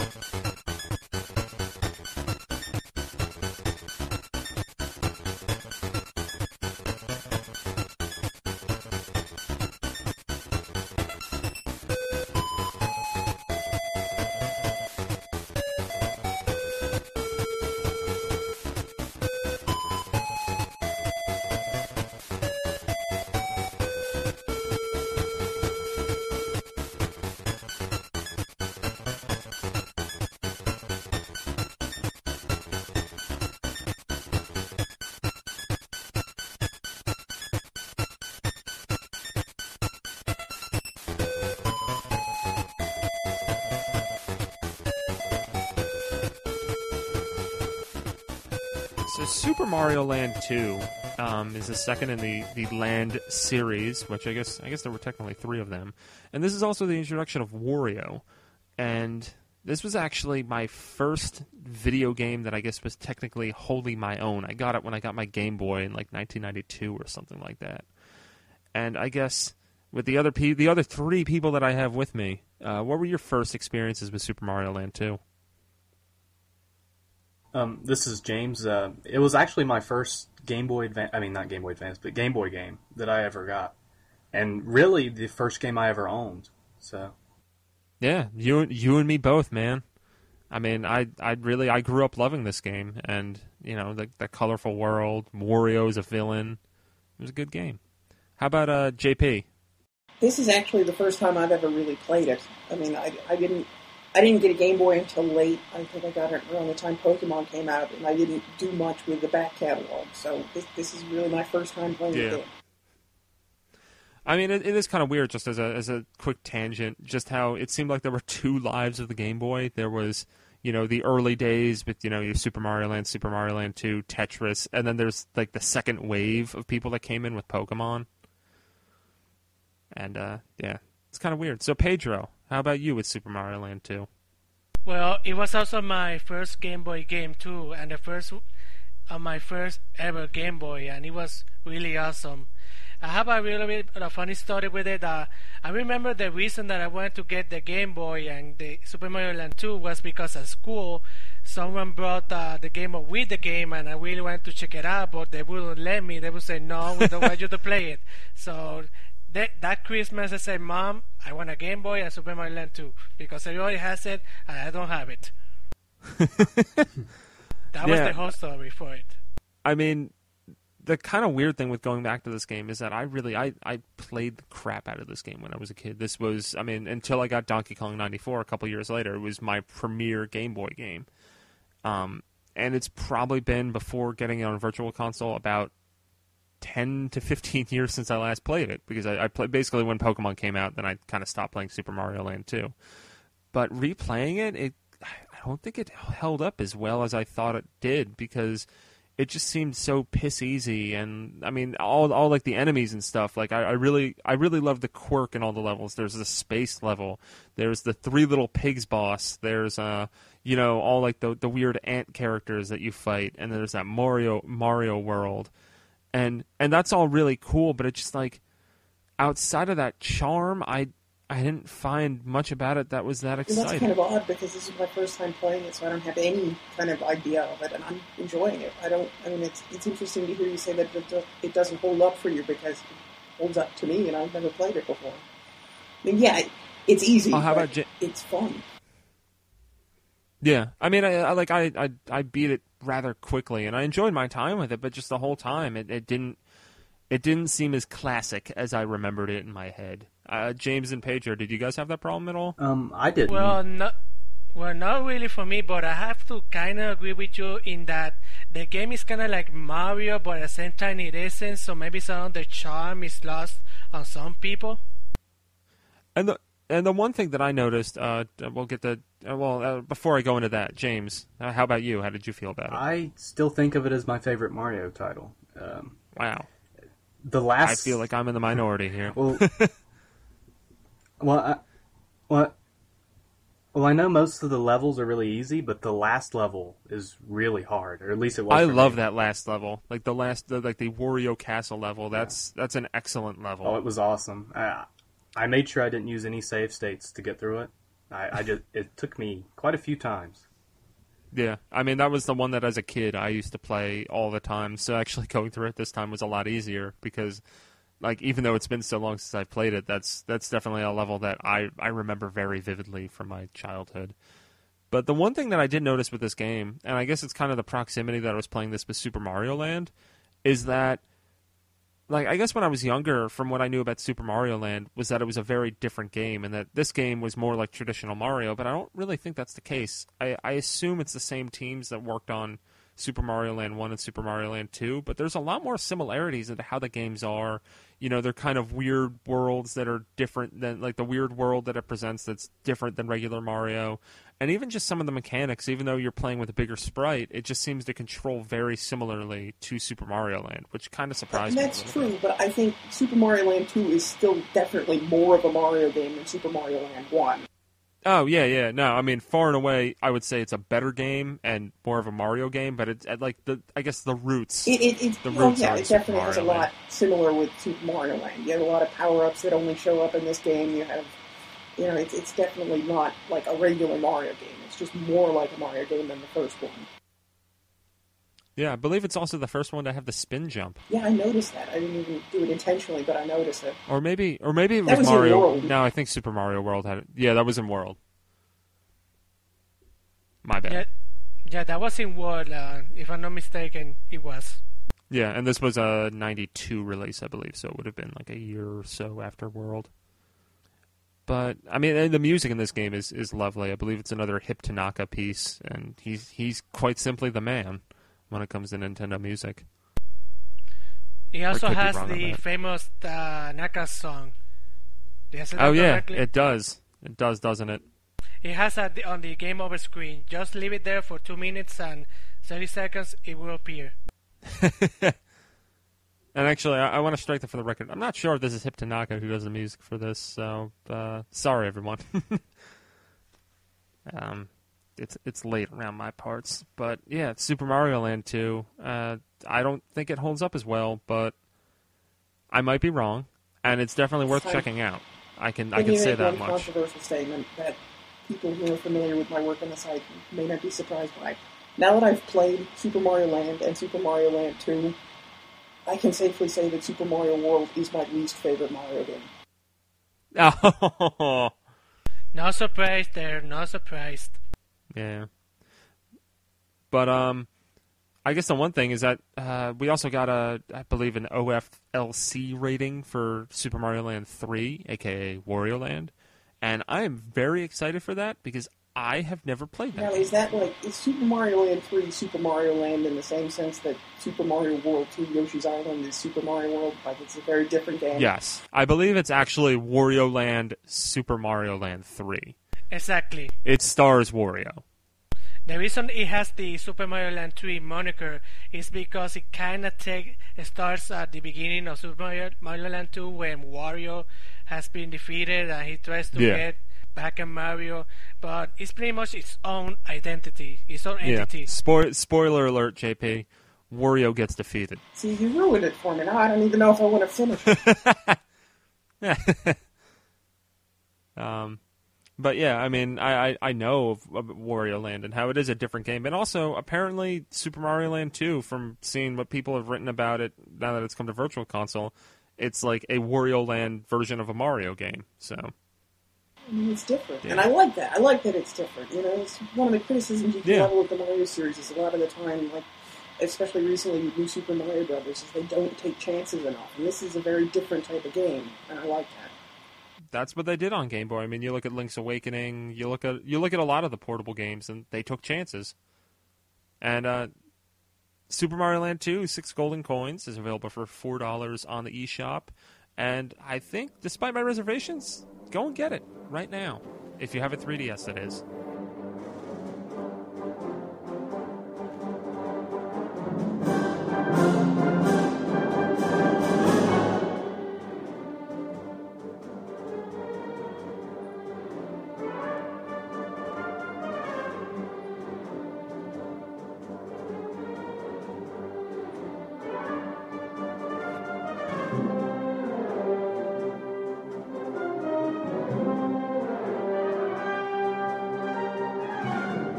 So Super Mario Land 2 is the second in the Land series, which I guess there were technically 3 of them. And this is also the introduction of Wario. And this was actually my first video game that I guess was technically wholly my own. I got it when I got my Game Boy in like 1992 or something like that. And I guess with the other 3 people that I have with me, what were your first experiences with Super Mario Land 2? This is James. It was actually my first Game Boy Advance, I mean not Game Boy Advance, but Game Boy game that I ever got. And really the first game I ever owned. So yeah, you and me both, man. I mean, I grew up loving this game, and you know, the colorful world, Wario's a villain. It was a good game. How about JP? This is actually the first time I've ever really played it. I mean, I didn't get a Game Boy until late. I think I got it around the time Pokemon came out, and I didn't do much with the back catalog. So this is really my first time playing the game. I mean, it is kind of weird, just as a quick tangent, just how it seemed like there were 2 lives of the Game Boy. There was, you know, the early days with, you know, your Super Mario Land 2, Tetris, and then there's like the second wave of people that came in with Pokemon. And yeah, it's kind of weird. So Pedro, how about you with Super Mario Land 2? Well, it was also my first Game Boy game too, and the first my first ever Game Boy, and it was really awesome. I have a really bit of a funny story with it. I remember the reason that I wanted to get the Game Boy and the Super Mario Land 2 was because at school someone brought the Game Boy with the game, and I really wanted to check it out, but they wouldn't let me. They would say, no, we don't want you to play it. So that Christmas I said, Mom, I want a Game Boy and Super Mario Land 2 because everybody has it and I don't have it. That was the whole story for it. I mean, the kind of weird thing with going back to this game is that I played the crap out of this game when I was a kid. This was, I mean, until I got Donkey Kong 94 a couple years later, it was my premier Game Boy game. And it's probably been, before getting it on Virtual Console, about 10 to 15 years since I last played it, because I played basically when Pokemon came out, then I kind of stopped playing Super Mario Land 2. But replaying it, I don't think it held up as well as I thought it did, because it just seemed so piss easy, and I mean, all like the enemies and stuff. Like I really love the quirk in all the levels. There's the space level. There's the 3 little pigs boss. There's you know, all like the weird ant characters that you fight, and there's that Mario world, and that's all really cool. But it's just like, outside of that charm, I didn't find much about it that was that exciting. And that's kind of odd, because this is my first time playing it, so I don't have any kind of idea of it, and I'm enjoying it. I mean, it's interesting to hear you say that it doesn't hold up for you, because it holds up to me, and I've never played it before. I mean, yeah, it's easy, but it's fun. Yeah, I mean, I beat it rather quickly, and I enjoyed my time with it, but just the whole time, it didn't seem as classic as I remembered it in my head. James and Pedro, did you guys have that problem at all? I didn't. Well, not really for me, but I have to kind of agree with you in that the game is kind of like Mario, but at the same time it isn't, so maybe some of the charm is lost on some people. And the one thing that I noticed, we'll get the before I go into that, James, how about you? How did you feel about it? I still think of it as my favorite Mario title. Wow. the last. I feel like I'm in the minority here. Well, well, I know most of the levels are really easy, but the last level is really hard, or at least it was. I for love me. that last level, like the Wario Castle level. That's an excellent level. Oh, it was awesome. I made sure I didn't use any save states to get through it. It took me quite a few times. Yeah, I mean, that was the one that as a kid I used to play all the time, so actually going through it this time was a lot easier because, like, even though it's been so long since I played it, that's definitely a level that I remember very vividly from my childhood. But the one thing that I did notice with this game, and I guess it's kind of the proximity that I was playing this with Super Mario Land, is that, like, I guess when I was younger, from what I knew about Super Mario Land, was that it was a very different game, and that this game was more like traditional Mario, but I don't really think that's the case. I assume it's the same teams that worked on Super Mario Land 1 and Super Mario Land 2, but there's a lot more similarities into how the games are. You know, they're kind of weird worlds that are different than, like, the weird world that it presents that's different than regular Mario. And even just some of the mechanics, even though you're playing with a bigger sprite, it just seems to control very similarly to Super Mario Land, which kind of surprised me. That's true, but I think Super Mario Land 2 is still definitely more of a Mario game than Super Mario Land 1. Oh, yeah. No, I mean, far and away, I would say it's a better game and more of a Mario game, but it's like I guess the roots. It definitely has a lot similar with Super Mario Land. You have a lot of power-ups that only show up in this game. You have, it's definitely not like a regular Mario game. It's just more like a Mario game than the first one. Yeah, I believe it's also the first one to have the spin jump. Yeah, I noticed that. I didn't even do it intentionally, but I noticed it. Or maybe it was was Mario. in World. No, I think Super Mario World had it. Yeah, that was in World. My bad. Yeah, that was in World. If I'm not mistaken, it was. Yeah, and this was a 92 release, I believe, so it would have been like a year or so after World. But, I mean, the music in this game is lovely. I believe it's another Hip Tanaka piece, and he's quite simply the man when it comes to Nintendo music. He also has the famous Naka song. Oh, yeah, it does. It does, doesn't it? It has on the game over screen. Just leave it there for 2 minutes and 30 seconds, it will appear. And actually, I want to strike that for the record. I'm not sure if this is Hip Tanaka who does the music for this, so sorry, everyone. It's late around my parts, but yeah, it's Super Mario Land 2. I don't think it holds up as well, but I might be wrong, and it's definitely worth checking out. I can say that much. Controversial statement that people who are familiar with my work on the site may not be surprised by. Now that I've played Super Mario Land and Super Mario Land 2, I can safely say that Super Mario World is my least favorite Mario game. Oh. No surprise there, no surprise. Yeah. But, I guess the one thing is that we also got I believe, an OFLC rating for Super Mario Land 3, aka Wario Land. And I am very excited for that because I have never played that. Now, is Super Mario Land 3 Super Mario Land in the same sense that Super Mario World 2 Yoshi's Island is Super Mario World? Like, it's a very different game? Yes. I believe it's actually Wario Land Super Mario Land 3. Exactly. It stars Wario. The reason it has the Super Mario Land 3 moniker is because it kind of starts at the beginning of Super Mario Land 2 when Wario has been defeated and he tries to get back at Mario, but it's pretty much its own identity, its own entity. Spoiler alert, JP. Wario gets defeated. See, you ruined it for me. Now I don't even know if I want to finish it. But yeah, I mean, I know of Wario Land and how it is a different game. And also, apparently, Super Mario Land 2, from seeing what people have written about it now that it's come to Virtual Console, it's like a Wario Land version of a Mario game. So, I mean, it's different. Yeah. And I like that. I like that it's different. You know, it's one of the criticisms you can level with the Mario series is a lot of the time, like, especially recently with New Super Mario Brothers, is they don't take chances enough. And this is a very different type of game, and I like that. That's what they did on Game Boy. I mean, you look at Link's Awakening, you look at a lot of the portable games, and they took chances. And Super Mario Land 2, 6 golden coins, is available for $4 on the eShop. And I think, despite my reservations, go and get it right now. If you have a 3DS, that is.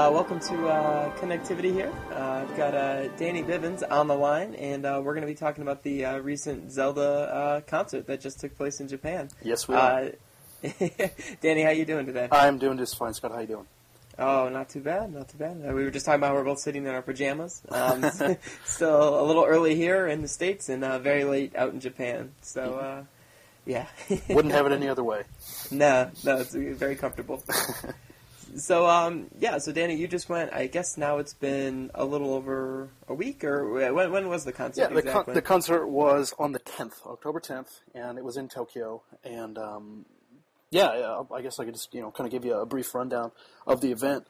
welcome to Connectivity here. I've got Danny Bivens on the line, and we're going to be talking about the recent Zelda concert that just took place in Japan. Yes, we are. Danny, how you doing today? I'm doing just fine, Scott. How you doing? Oh, not too bad, not too bad. We were just talking about how we're both sitting in our pajamas. Still a little early here in the States and very late out in Japan. So, yeah. Wouldn't have it any other way. No, it's very comfortable. So, so Danny, you just went, I guess now it's been a little over a week, or when was the concert exactly? The concert was on the 10th, October 10th, and it was in Tokyo, and, I guess I could just, kind of give you a brief rundown of the event.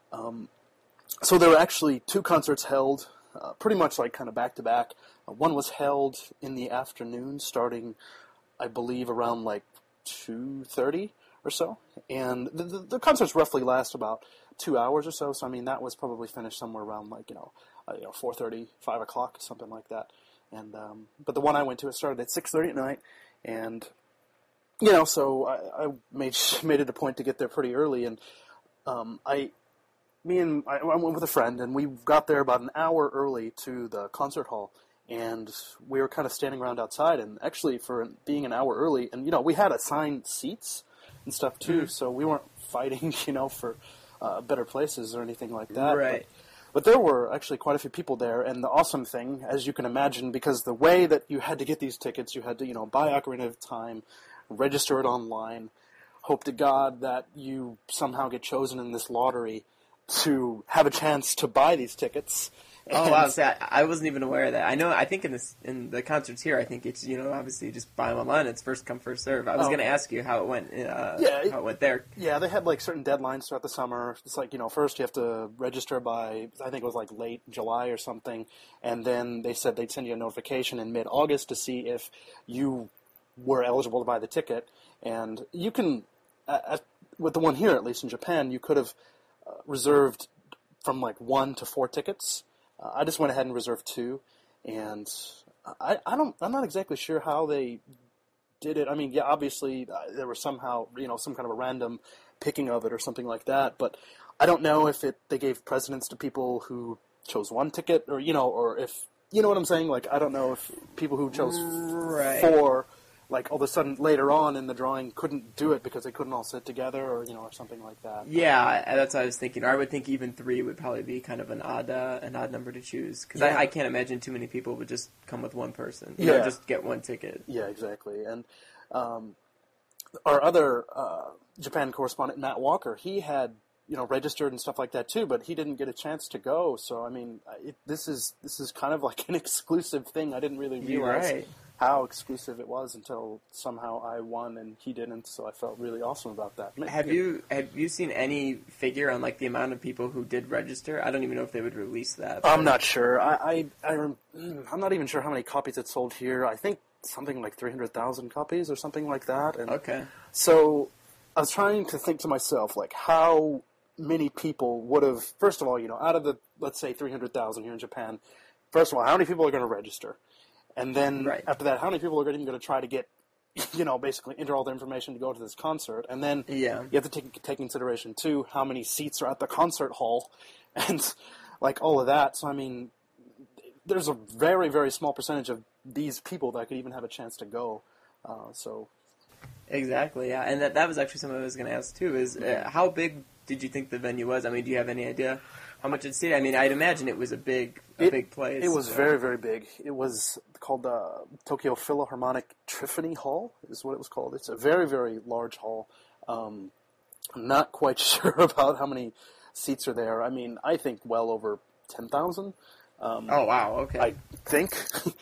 So there were actually two concerts held, pretty much like kind of back-to-back. One was held in the afternoon, starting, I believe, around like 2:30 or so, and the concerts roughly last about 2 hours or so. So I mean, that was probably finished somewhere around like 4:30, 5 o'clock, something like that. And but the one I went to, it started at 6:30 at night, and so I made it a point to get there pretty early, and I went with a friend, and we got there about an hour early to the concert hall. And we were kind of standing around outside, and actually for being an hour early, and we had assigned seats and stuff too, so we weren't fighting, for better places or anything like that. Right. But there were actually quite a few people there, and the awesome thing, as you can imagine, because the way that you had to get these tickets, you had to, buy Ocarina of Time, register it online, hope to God that you somehow get chosen in this lottery to have a chance to buy these tickets. Oh wow! See, I wasn't even aware of that. I think in the concerts here, I think it's obviously you just buy them online. It's first come first serve. I was going to ask you how it went. How it went there. Yeah, they had like certain deadlines throughout the summer. It's like first you have to register by I think it was like late July or something, and then they said they'd send you a notification in mid-August to see if you were eligible to buy the ticket. And you can, with the one here at least in Japan, you could have reserved from like 1 to 4 tickets. I just went ahead and reserved 2, and I'm not exactly sure how they did it. I mean, yeah, obviously there was somehow some kind of a random picking of it or something like that, but I don't know if they gave precedence to people who chose 1 ticket or or if what I'm saying. Like I don't know if people who chose 4. Like all of a sudden later on in the drawing couldn't do it because they couldn't all sit together or or something like that. Yeah, that's what I was thinking. Or I would think even 3 would probably be kind of an odd number to choose because I can't imagine too many people would just come with one person. Just get 1 ticket. Yeah, exactly. And our other Japan correspondent Matt Walker, he had registered and stuff like that too, but he didn't get a chance to go. So I mean, this is kind of like an exclusive thing. I didn't really realize how exclusive it was until somehow I won and he didn't. So I felt really awesome about that. Have you seen any figure on like the amount of people who did register? I don't even know if they would release that. I'm not sure. I'm not even sure how many copies it sold here. I think something like 300,000 copies or something like that. And okay. So I was trying to think to myself like how many people would have, first of all, out of the, let's say 300,000 here in Japan, first of all, how many people are going to register? And then after that, how many people are even going to try to get, basically enter all their information to go to this concert? And then you have to take consideration too, how many seats are at the concert hall and like all of that. So, I mean, there's a very, very small percentage of these people that could even have a chance to go. Exactly, yeah. And that was actually something I was going to ask too, is how big did you think the venue was? I mean, do you have any idea how much it seated? I mean, I'd imagine it was a big place. It was very, very big. It was called the Tokyo Philharmonic Triphony Hall, is what it was called. It's a very, very large hall. I'm not quite sure about how many seats are there. I mean, I think well over 10,000. Oh, wow, okay. I think.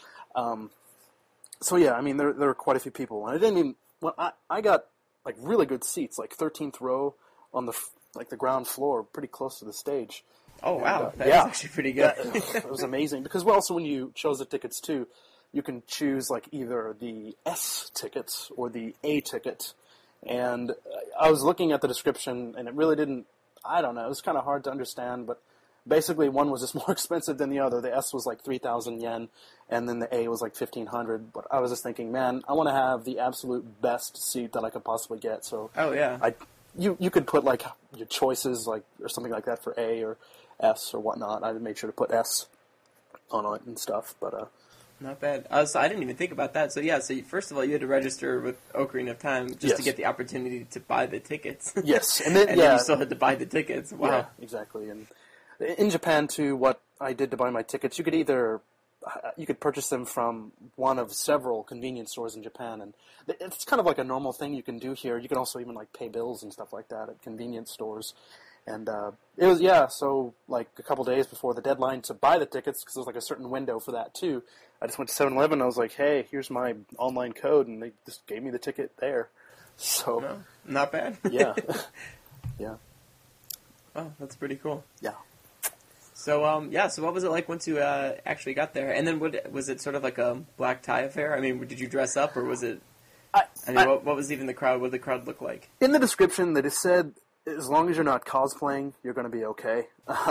So, yeah, I mean, there were quite a few people. And I didn't even... Well, I got, like, really good seats, like 13th row on the ground floor, pretty close to the stage. Oh, wow. That's actually pretty good. It was amazing. Because, well, also when you chose the tickets, too, you can choose, like, either the S ticket or the A ticket. And I was looking at the description, and it really didn't, I don't know, it was kind of hard to understand, but basically one was just more expensive than the other. The S was like 3,000 yen, and then the A was like 1,500. But I was just thinking, man, I want to have the absolute best seat that I could possibly get. So I you could put like your choices like or something like that for A or S or whatnot. I made sure to put S on it and stuff, but Not bad. So I didn't even think about that. So yeah, so first of all, you had to register with Ocarina of Time just to Yes. get the opportunity to buy the tickets. yes, and then and yeah, then you still had to buy the tickets. Wow. yeah, exactly. And in Japan too, what I did to buy my tickets, you could purchase them from one of several convenience stores in Japan, and it's kind of like a normal thing you can do here. You can also even like pay bills and stuff like that at convenience stores. And it was, so like a couple days before the deadline to buy the tickets, because there was like a certain window for that too, I just went to 7-Eleven. I was like, hey, here's my online code, and they just gave me the ticket there. So, No, not bad. yeah. Yeah. Oh, that's pretty cool. Yeah. So so what was it like once you actually got there? And then was it sort of like a black tie affair? I mean, did you dress up, or was it? What was even the crowd? What did the crowd look like? In the description, they just said, as long as you're not cosplaying, you're going to be okay.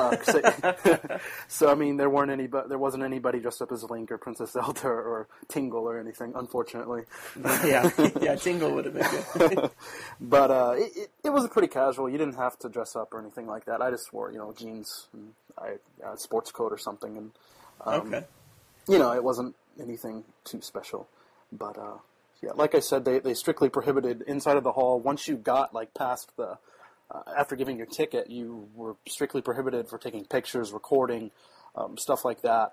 So I mean, there wasn't anybody dressed up as Link or Princess Zelda or Tingle or anything, unfortunately. yeah, Tingle would have been good. But it was pretty casual. You didn't have to dress up or anything like that. I just wore jeans and a sports coat or something, and Okay. it wasn't anything too special. But yeah, like I said, they strictly prohibited inside of the hall. Once you got like past the after giving your ticket, you were strictly prohibited for taking pictures, recording, stuff like that.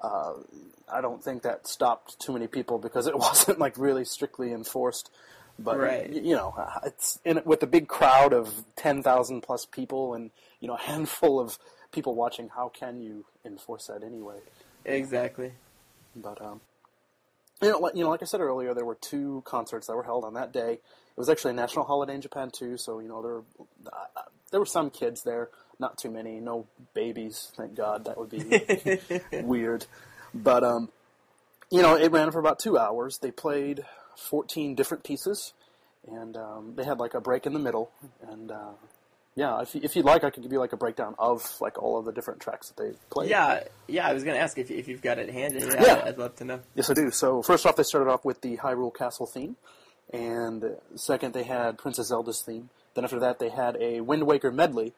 I don't think that stopped too many people because it wasn't like really strictly enforced. But Right. It's with a big crowd of 10,000 plus people and a handful of people watching. How can you enforce that anyway? Exactly. But like I said earlier, there were 2 concerts that were held on that day. It was actually a national holiday in Japan too, so there were some kids there, not too many, no babies, thank God. That would be weird. But it ran for about 2 hours. They played 14 different pieces, and they had like a break in the middle. And if you'd like, I could give you like a breakdown of like all of the different tracks that they played. Yeah. I was going to ask if you've got it handy. Yeah. I'd love to know. Yes, I do. So first off, they started off with the Hyrule Castle theme, and second they had Princess Zelda's theme. Then after that, they had a Wind Waker medley.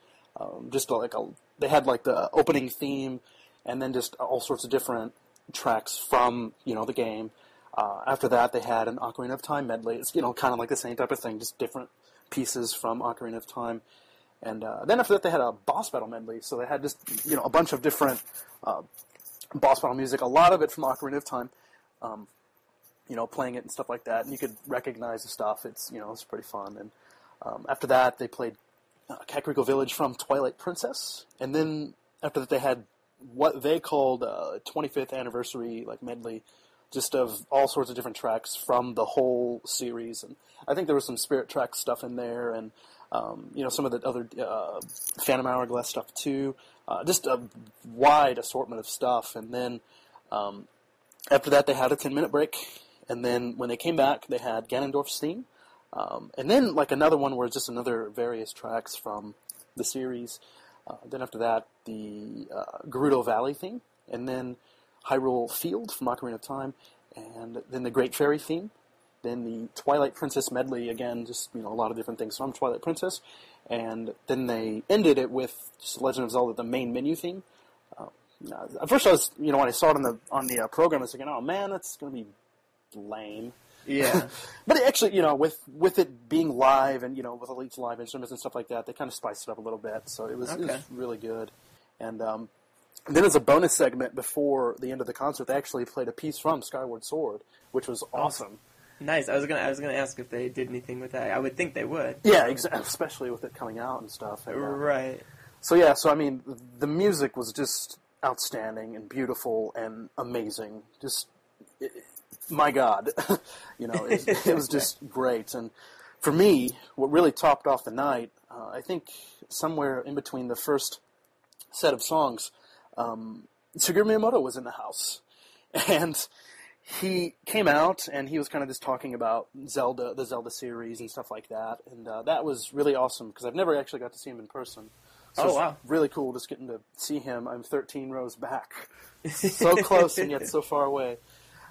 They had like the opening theme, and then just all sorts of different tracks from the game. After that, they had an Ocarina of Time medley. It's kind of like the same type of thing, just different pieces from Ocarina of Time. And then after that, they had a boss battle medley. So they had just a bunch of different boss battle music. A lot of it from Ocarina of Time. Playing it and stuff like that, and you could recognize the stuff. It's it's pretty fun. And after that, they played Kakariko Village from Twilight Princess, and then after that, they had what they called 25th anniversary medley, just of all sorts of different tracks from the whole series. And I think there was some Spirit Track stuff in there, and some of the other Phantom Hourglass stuff too. Just a wide assortment of stuff. And then after that, they had a 10-minute break. And then when they came back, they had Ganondorf's theme. And then another one where just another various tracks from the series. Then after that, the Gerudo Valley theme. And then Hyrule Field from Ocarina of Time. And then the Great Fairy theme. Then the Twilight Princess medley, again, just a lot of different things from Twilight Princess. And then they ended it with just Legend of Zelda, the main menu theme. At first I was, when I saw it on the program, I was thinking, oh man, that's going to be lame. Yeah. But actually, with it being live and, with Elite's live instruments and stuff like that, they kind of spiced it up a little bit. So it was really good. And then as a bonus segment before the end of the concert, they actually played a piece from Skyward Sword, which was awesome. Nice. I was gonna ask if they did anything with that. I would think they would. Yeah, especially with it coming out and stuff. And, right. So I mean, the music was just outstanding and beautiful and amazing. Just, my God, it was just great. And for me, what really topped off the night, I think somewhere in between the first set of songs, Shigeru Miyamoto was in the house, and he came out and he was kind of just talking about Zelda, the Zelda series and stuff like that, and that was really awesome because I've never actually got to see him in person. So wow. Really cool just getting to see him. I'm 13 rows back. So close and yet so far away.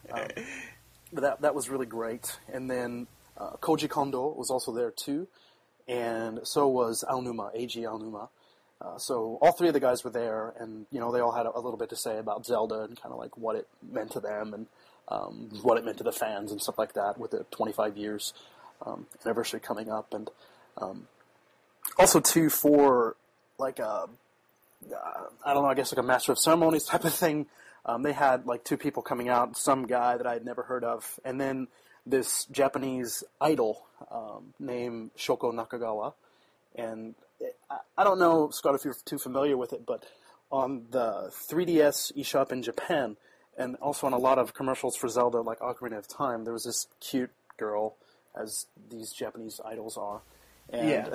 But that was really great. And then Koji Kondo was also there too. and so was Aonuma, Eiji Aonuma. So all three of the guys were there, and they all had a little bit to say about Zelda and kind of like what it meant to them and what it meant to the fans and stuff like that with the 25 years anniversary coming up, and also too for like I don't know, I guess like a master of ceremonies type of thing. They had like two people coming out, some guy that I had never heard of, and then this Japanese idol named Shoko Nakagawa, and I don't know, Scott, if you're too familiar with it, but on the 3DS eShop in Japan, and also on a lot of commercials for Zelda, like Ocarina of Time, there was this cute girl, as these Japanese idols are, and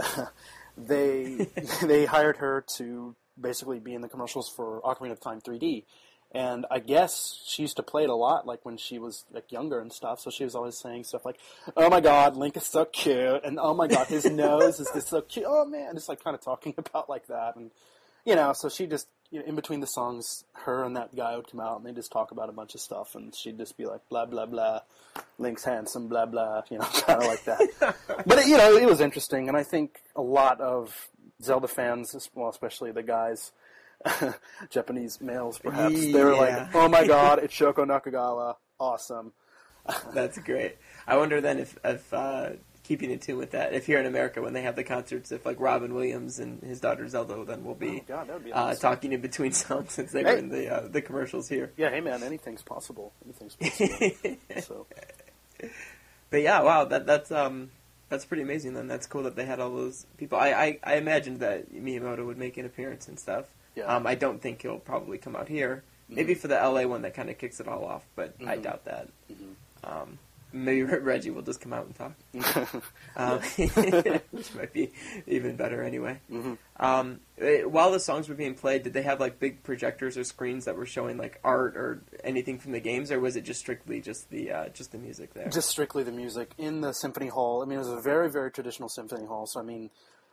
they hired her to basically be in the commercials for Ocarina of Time 3D. And I guess she used to play it a lot, like when she was like younger and stuff. So she was always saying stuff like, "Oh my God, Link is so cute," and "Oh my God, his nose is just so cute." Oh man, just like kind of talking about like that, and so she just in between the songs, her and that guy would come out and they just talk about a bunch of stuff, and she'd just be like, "Blah blah blah, Link's handsome, blah blah," kind of like that. But it was interesting, and I think a lot of Zelda fans, well, especially the guys. Japanese males, perhaps. They were like, "Oh my God, it's Shoko Nakagawa! Awesome!" That's great. I wonder then if keeping in tune with that, if here in America when they have the concerts, if like Robin Williams and his daughter Zelda then will be, awesome. talking in between songs since they were in the commercials here. Yeah, hey man, anything's possible. So. But yeah, wow, that's pretty amazing. Then that's cool that they had all those people. I imagined that Miyamoto would make an appearance and stuff. Yeah. I don't think he'll probably come out here. Maybe for the LA one that kind of kicks it all off, but I doubt that. Maybe Reggie will just come out and talk, which might be even better anyway. While the songs were being played, did they have like big projectors or screens that were showing like art or anything from the games, or was it just strictly just the music there? Just strictly the music in the symphony hall. I mean, it was a very, very traditional symphony hall. So I mean,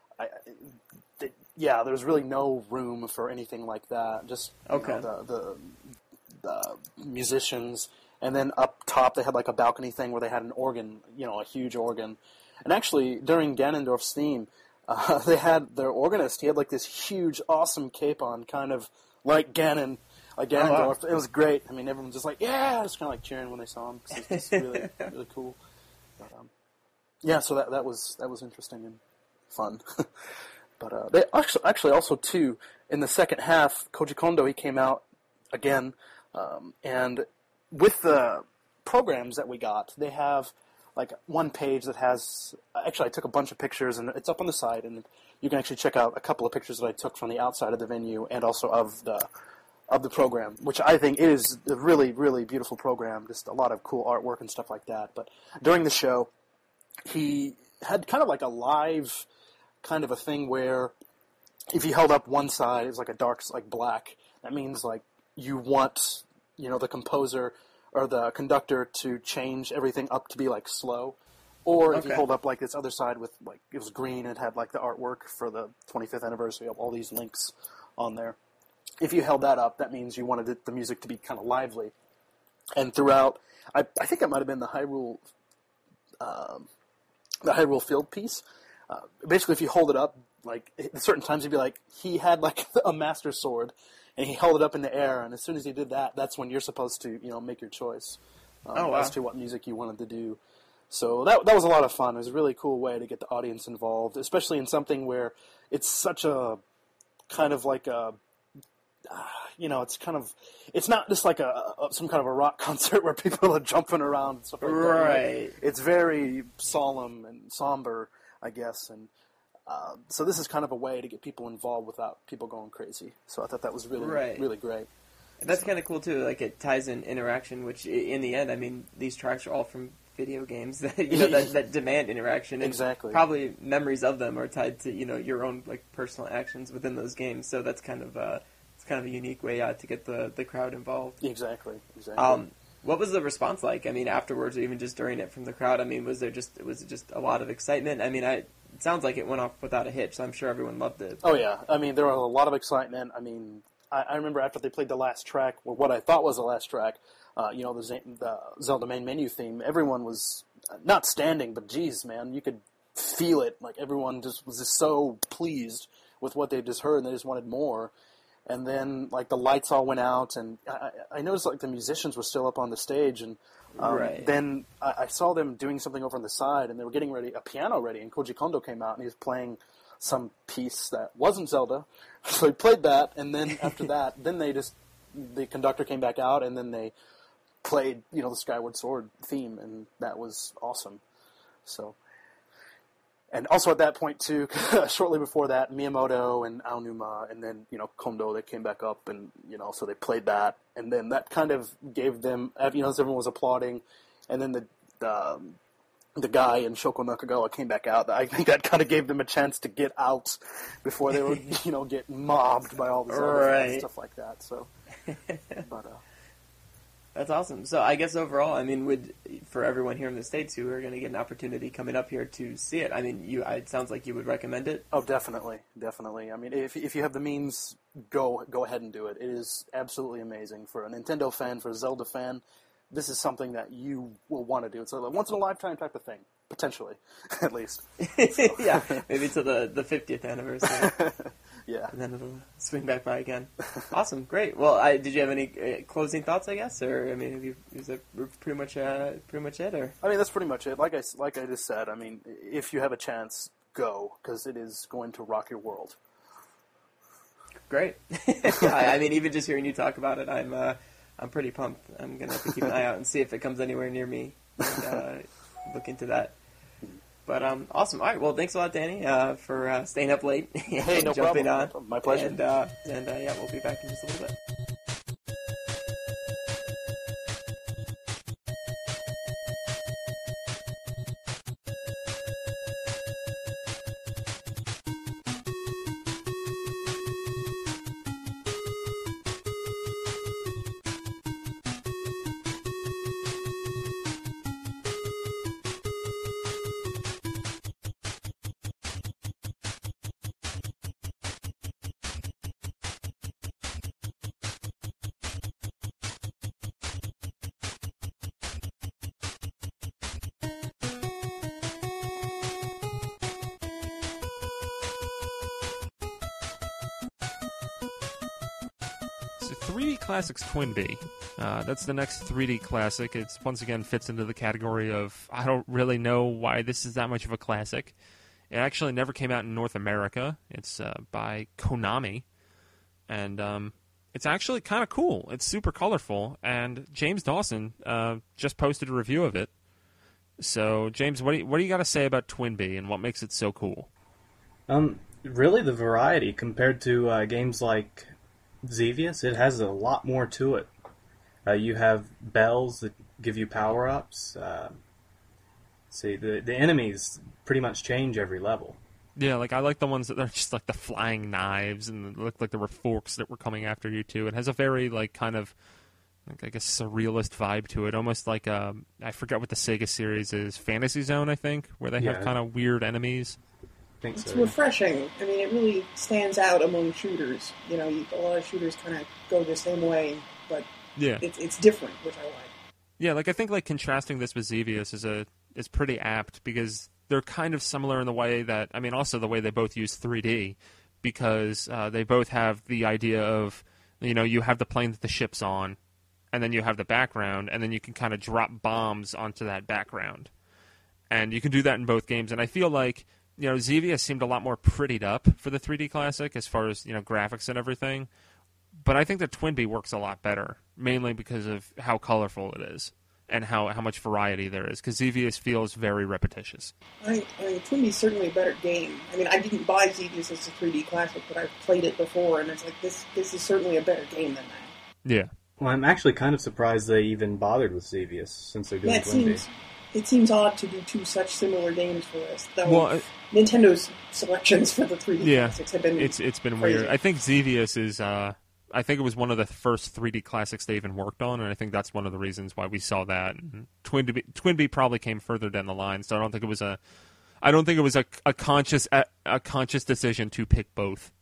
there was really no room for anything like that. Just the musicians, and then up top they had like a balcony thing where they had an organ, a huge organ. And actually, during Ganondorf's theme, they had their organist. He had like this huge, awesome cape on, kind of like Ganondorf. Oh, wow. It was great. I mean, everyone just like, yeah, just kind of like cheering when they saw him. Cause it's just really, really cool. But, so that was interesting and fun. But they actually also too in the second half, Koji Kondo, he came out again, and with the programs that we got, they have like one page that has. Actually, I took a bunch of pictures, and it's up on the site, and you can actually check out a couple of pictures that I took from the outside of the venue and also of the program, which I think is a really, really beautiful program. Just a lot of cool artwork and stuff like that. But during the show, he had kind of like a live kind of a thing where if you held up one side, it was like a dark, like black. That means like you want, the composer or the conductor to change everything up to be like slow. Or if you hold up like this other side with like, it was green and had like the artwork for the 25th anniversary of all these links on there. If you held that up, that means you wanted the music to be kind of lively. And throughout, I think it might have been the Hyrule Field piece. Basically, if you hold it up, like at certain times, you'd be like, he had like a master sword, and he held it up in the air, and as soon as he did that, that's when you're supposed to, make your choice as to what music you wanted to do. So that was a lot of fun. It was a really cool way to get the audience involved, especially in something where it's such a kind of like a, it's not just like some kind of a rock concert where people are jumping around and stuff like that. Right. It's very solemn and somber, I guess, and so this is kind of a way to get people involved without people going crazy. So I thought that was really, really great. That's kind of cool too. Like it ties in interaction, which in the end, I mean, these tracks are all from video games that that demand interaction. And exactly. Probably memories of them are tied to your own like personal actions within those games. So that's kind of a unique way to get the crowd involved. Exactly. What was the response like? I mean, afterwards, or even just during it from the crowd? I mean, was it just a lot of excitement? I mean, it sounds like it went off without a hitch, so I'm sure everyone loved it. Oh yeah, I mean, there was a lot of excitement. I mean, I remember after they played the last track, or what I thought was the last track, the Zelda main menu theme. Everyone was not standing, but geez, man, you could feel it. Like everyone just was just so pleased with what they just heard, and they just wanted more. And then like the lights all went out, and I noticed like the musicians were still up on the stage, and Right. then I saw them doing something over on the side, and they were getting ready, a piano ready, and Koji Kondo came out, and he was playing some piece that wasn't Zelda. So he played that, and then after that, then the conductor came back out, and then they played, the Skyward Sword theme, and that was awesome. So, and also at that point too, shortly before that, Miyamoto and Aonuma, and then Kondo, they came back up, and so they played that, and then that kind of gave them, as everyone was applauding, and then the guy in Shoko Nakagawa came back out. I think that kind of gave them a chance to get out before they would get mobbed by all the other fans and stuff like that. So, but. That's awesome. So I guess overall, I mean, for everyone here in the States who are going to get an opportunity coming up here to see it, I mean, it sounds like you would recommend it. Oh, definitely. I mean, if you have the means, go ahead and do it. It is absolutely amazing. For a Nintendo fan, for a Zelda fan, this is something that you will want to do. It's a once-in-a-lifetime type of thing, potentially, at least. So. Yeah, maybe to the 50th anniversary. Yeah. And then it'll swing back by again. Awesome, great. Well, did you have any closing thoughts, I guess? Or, I mean, is that pretty much it? Or? I mean, that's pretty much it. Like I just said, I mean, if you have a chance, go, because it is going to rock your world. Great. I mean, even just hearing you talk about it, I'm pretty pumped. I'm going to have to keep an eye out and see if it comes anywhere near me. And, look into that. But awesome. All right. Well, thanks a lot, Danny, for staying up late. Hey, no jumping problem. On. My pleasure. And yeah, we'll be back in just a little bit. So 3D Classics Twinbee. That's the next 3D classic. It's once again fits into the category of I don't really know why this is that much of a classic. It actually never came out in North America. It's by Konami, and it's actually kind of cool. It's super colorful, and James Dawson just posted a review of it. So, James, what do you got to say about Twinbee and what makes it so cool? Really, the variety compared to games like Xevious, it has a lot more to it. You have bells that give you power-ups. See, the enemies pretty much change every level. Yeah, like I like the ones that are just like the flying knives and look like there were forks that were coming after you too. It has a very like kind of like I guess surrealist vibe to it, almost like I forget what the Sega series is, Fantasy Zone, I think, where they have kind of weird enemies. It's refreshing. I mean, it really stands out among shooters. A lot of shooters kind of go the same way, but it's different, which I like. Yeah, like I think like contrasting this with Xevious is pretty apt because they're kind of similar in the way that also the way they both use 3D because they both have the idea of you have the plane that the ship's on, and then you have the background, and then you can kind of drop bombs onto that background, and you can do that in both games. And I feel like Xevious seemed a lot more prettied up for the 3D Classic as far as graphics and everything. But I think that Twinbee works a lot better, mainly because of how colorful it is and how much variety there is, because Xevious feels very repetitious. Twinbee's certainly a better game. I mean, I didn't buy Xevious as a 3D Classic, but I've played it before, and it's like, this is certainly a better game than that. Yeah. Well, I'm actually kind of surprised they even bothered with Xevious, since they're doing Twinbee. It seems odd to do two such similar games for this. Though Nintendo's selections for the 3D Classics have been it's been crazy. weird. I think Xevious is I think it was one of the first 3D Classics they even worked on, and I think that's one of the reasons why we saw that. And Twinbee probably came further down the line, so I don't think it was a conscious decision to pick both.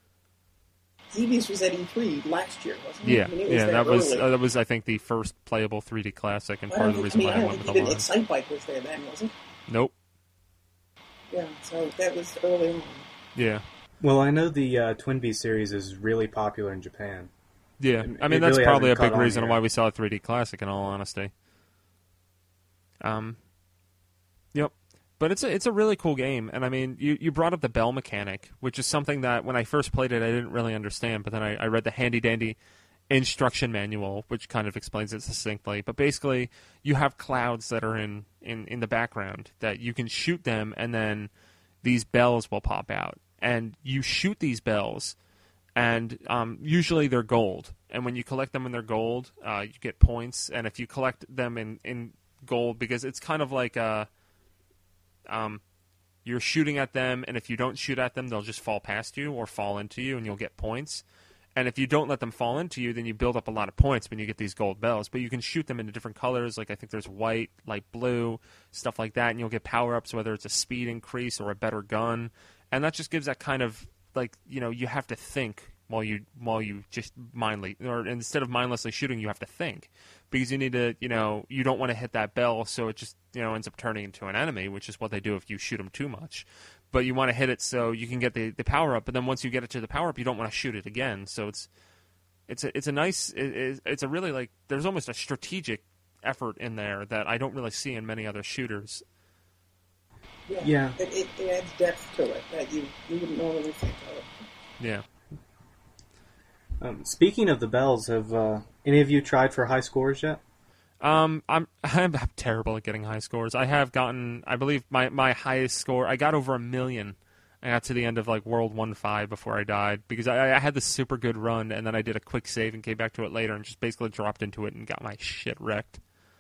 Xevious was at E3 last year, wasn't it? Yeah, that was I think the first playable 3D Classic, and part of the reason why I went with the line. Excitebike was there then, was it? Nope. Yeah, so that was early on. Yeah. Well, I know the Twinbee series is really popular in Japan. Yeah, I mean, It that's really probably a hasn't big caught on reason here. why we saw a 3D Classic, in all honesty. Yep. But it's a really cool game, and I mean, you brought up the bell mechanic, which is something that when I first played it, I didn't really understand, but then I read the handy-dandy instruction manual, which kind of explains it succinctly. But basically, you have clouds that are in the background that you can shoot them, and then these bells will pop out. And you shoot these bells, and usually they're gold. And when you collect them and they're gold, you get points. And if you collect them in gold, because it's kind of like you're shooting at them, and if you don't shoot at them, they'll just fall past you or fall into you, and you'll get points. And if you don't let them fall into you, then you build up a lot of points when you get these gold bells. But you can shoot them into different colors, like I think there's white, light blue, stuff like that, and you'll get power-ups, whether it's a speed increase or a better gun. And that just gives that kind of, like, you have to think while you just or instead of mindlessly shooting, you have to think. Because you need to, you don't want to hit that bell, so it just, ends up turning into an enemy, which is what they do if you shoot them too much. But you want to hit it so you can get the power up. But then once you get it to the power up, you don't want to shoot it again. So it's a really, like, there's almost a strategic effort in there that I don't really see in many other shooters. Yeah. It adds depth to it that you wouldn't normally think of. Yeah. Speaking of the bells, have any of you tried for high scores yet? I'm terrible at getting high scores. I have gotten, I believe, my highest score. I got over 1 million. I got to the end of like World 1.5 before I died because I had this super good run, and then I did a quick save and came back to it later and just basically dropped into it and got my shit wrecked.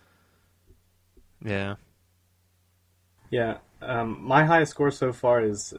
Yeah. Yeah. My highest score so far is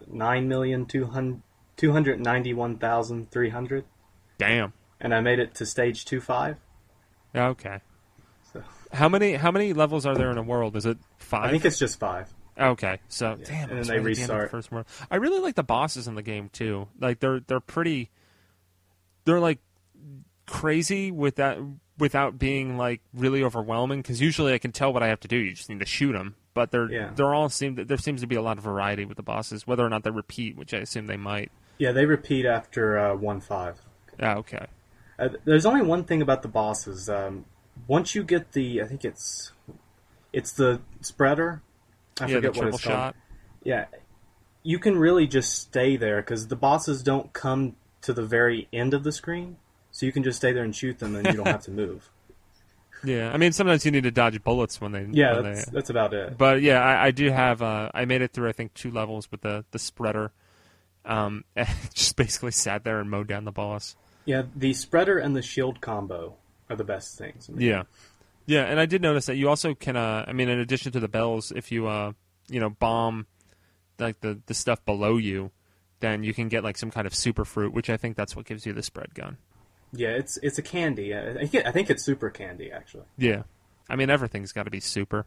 9,291,300. Damn. And I made it to stage 2-5. Okay. So. How many levels are there in a world? Is it 5? I think it's just 5. Okay, so Yeah. damn, And it's then they right at the end of the restart. first world. I really like the bosses in the game too. Like they're pretty. They're like crazy with that without being like really overwhelming. Because usually I can tell what I have to do. You just need to shoot them. But there seems to be a lot of variety with the bosses, whether or not they repeat, which I assume they might. Yeah, they repeat after 1.5. Ah, okay. There's only one thing about the bosses. Once you get I think it's the spreader. I Yeah, forget the what triple it's called. shot. Yeah, you can really just stay there because the bosses don't come to the very end of the screen, so you can just stay there and shoot them, and you don't have to move. Yeah, I mean sometimes you need to dodge bullets when they. Yeah, when that's about it. But yeah, I do have. I made it through I think 2 levels with the spreader. And just basically sat there and mowed down the boss. Yeah, the spreader and the shield combo are the best things. Yeah. Yeah, and I did notice that you also can, in addition to the bells, if you, bomb, like, the stuff below you, then you can get, like, some kind of super fruit, which I think that's what gives you the spread gun. Yeah, it's a candy. I think it's super candy, actually. Yeah. I mean, everything's got to be super.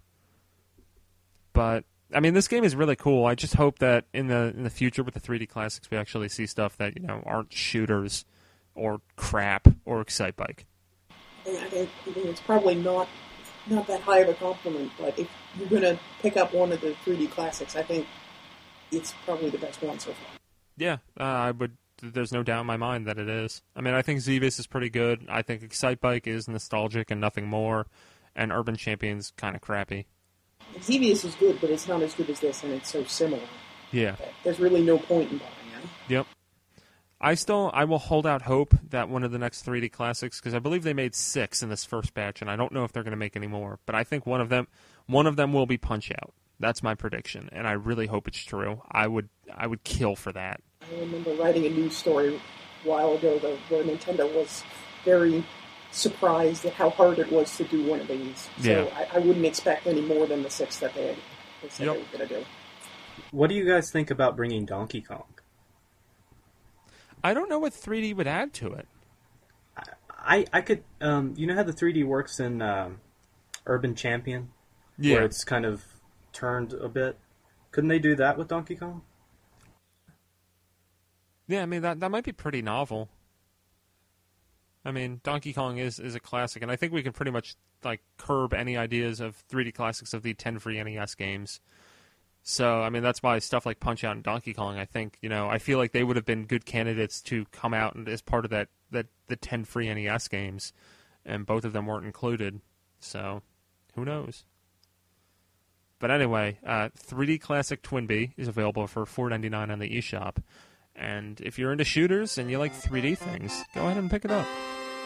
But, I mean, this game is really cool. I just hope that in the future with the 3D Classics, we actually see stuff that, aren't shooters or crap or Excitebike. I think it's probably not that high of a compliment, but if you're going to pick up one of the 3D Classics, I think it's probably the best one so far. Yeah, I would. There's no doubt in my mind that it is. I mean, I think Xevious is pretty good. I think Excitebike is nostalgic and nothing more, and Urban Champion's kind of crappy. Xevious is good, but it's not as good as this, and it's so similar. Yeah. There's really no point in buying it. Yep. I will hold out hope that one of the next 3D Classics, because I believe they made 6 in this first batch, and I don't know if they're going to make any more. But I think one of them will be Punch-Out. That's my prediction, and I really hope it's true. I would kill for that. I remember writing a news story a while ago where Nintendo was very surprised at how hard it was to do one of these. So Yeah. I wouldn't expect any more than the 6 that they said they were going to do. What do you guys think about bringing Donkey Kong? I don't know what 3D would add to it. I could, you know how the 3D works in Urban Champion? Yeah. Where it's kind of turned a bit? Couldn't they do that with Donkey Kong? Yeah, I mean, that might be pretty novel. I mean, Donkey Kong is a classic, and I think we can pretty much, like, curb any ideas of 3D classics of the 10 free NES games. So, I mean, that's why stuff like Punch-Out and Donkey Kong, I think, I feel like they would have been good candidates to come out as part of the 10 free NES games, and both of them weren't included. So, who knows? But anyway, 3D Classic Twinbee is available for $4.99 on the eShop. And if you're into shooters and you like 3D things, go ahead and pick it up.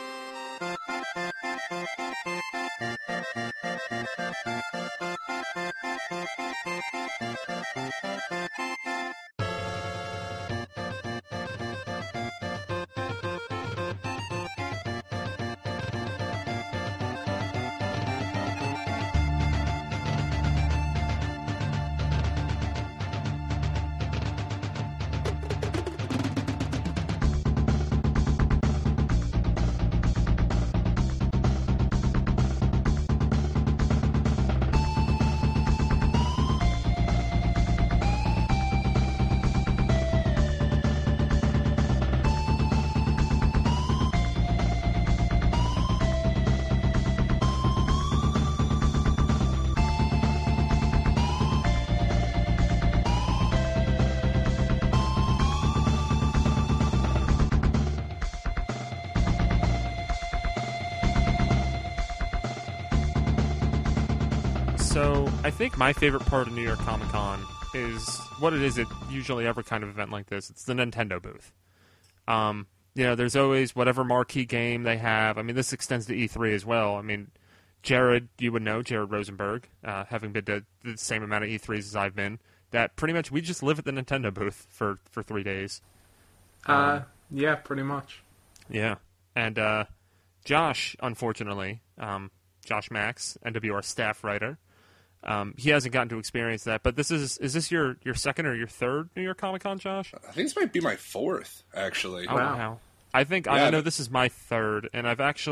So, I think my favorite part of New York Comic Con is what it is at usually every kind of event like this. It's the Nintendo booth. There's always whatever marquee game they have. I mean, this extends to E3 as well. I mean, Jared, you would know, Jared Rosenberg, having been to the same amount of E3s as I've been, that pretty much we just live at the Nintendo booth for 3 days. Yeah, pretty much. Yeah. And Josh, unfortunately, Josh Max, NWR staff writer, he hasn't gotten to experience that, but is this your second or your third New York Comic Con, Josh? I think this might be my fourth, actually. Oh, wow. I know this is my third, and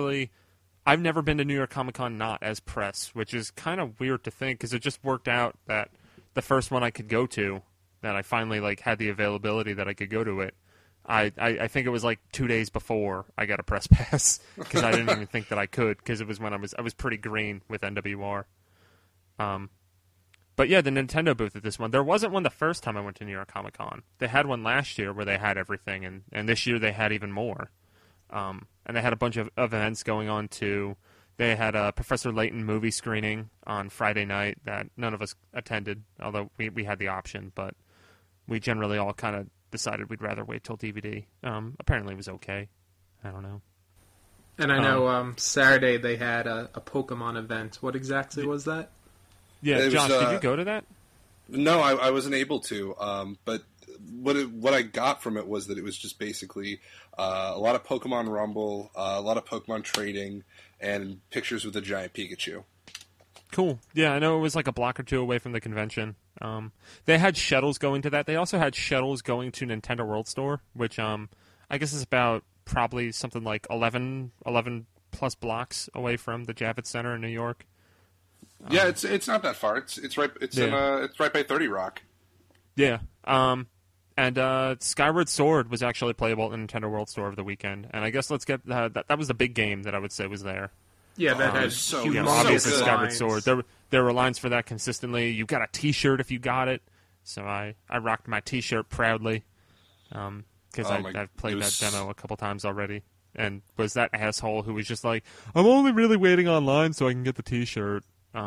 I've never been to New York Comic Con not as press, which is kind of weird to think, because it just worked out that the first one I could go to, that I finally had the availability that I could go to it. I think it was 2 days before I got a press pass, because I didn't even think that I could, because it was when I was pretty green with NWR. But yeah, the Nintendo booth at this one. There wasn't one the first time I went to New York Comic Con. They had one last year where they had everything, and this year they had even more. And they had a bunch of events going on too. They had a Professor Layton movie screening on Friday night that none of us attended, although we had the option, but we generally all kind of decided we'd rather wait till DVD. Apparently it was okay. I don't know. And I know Saturday they had a Pokemon event. What exactly was that? Yeah, Josh, did you go to that? No, I wasn't able to. But what I got from it was that it was just basically a lot of Pokemon Rumble, a lot of Pokemon trading, and pictures with a giant Pikachu. Cool. Yeah, I know it was a block or two away from the convention. They had shuttles going to that. They also had shuttles going to Nintendo World Store, which I guess is about probably something like 11 plus blocks away from the Javits Center in New York. Yeah, it's not that far. It's right. It's right by 30 Rock. Yeah. And Skyward Sword was actually playable at the Nintendo World Store over the weekend. And I guess let's get that was the big game that I would say was there. Yeah, that had obviously Skyward lines. Sword. There were lines for that consistently. You got a T-shirt if you got it. So I rocked my T-shirt proudly because I've played that demo a couple times already. And was that asshole who was just like, I'm only really waiting online so I can get the T-shirt.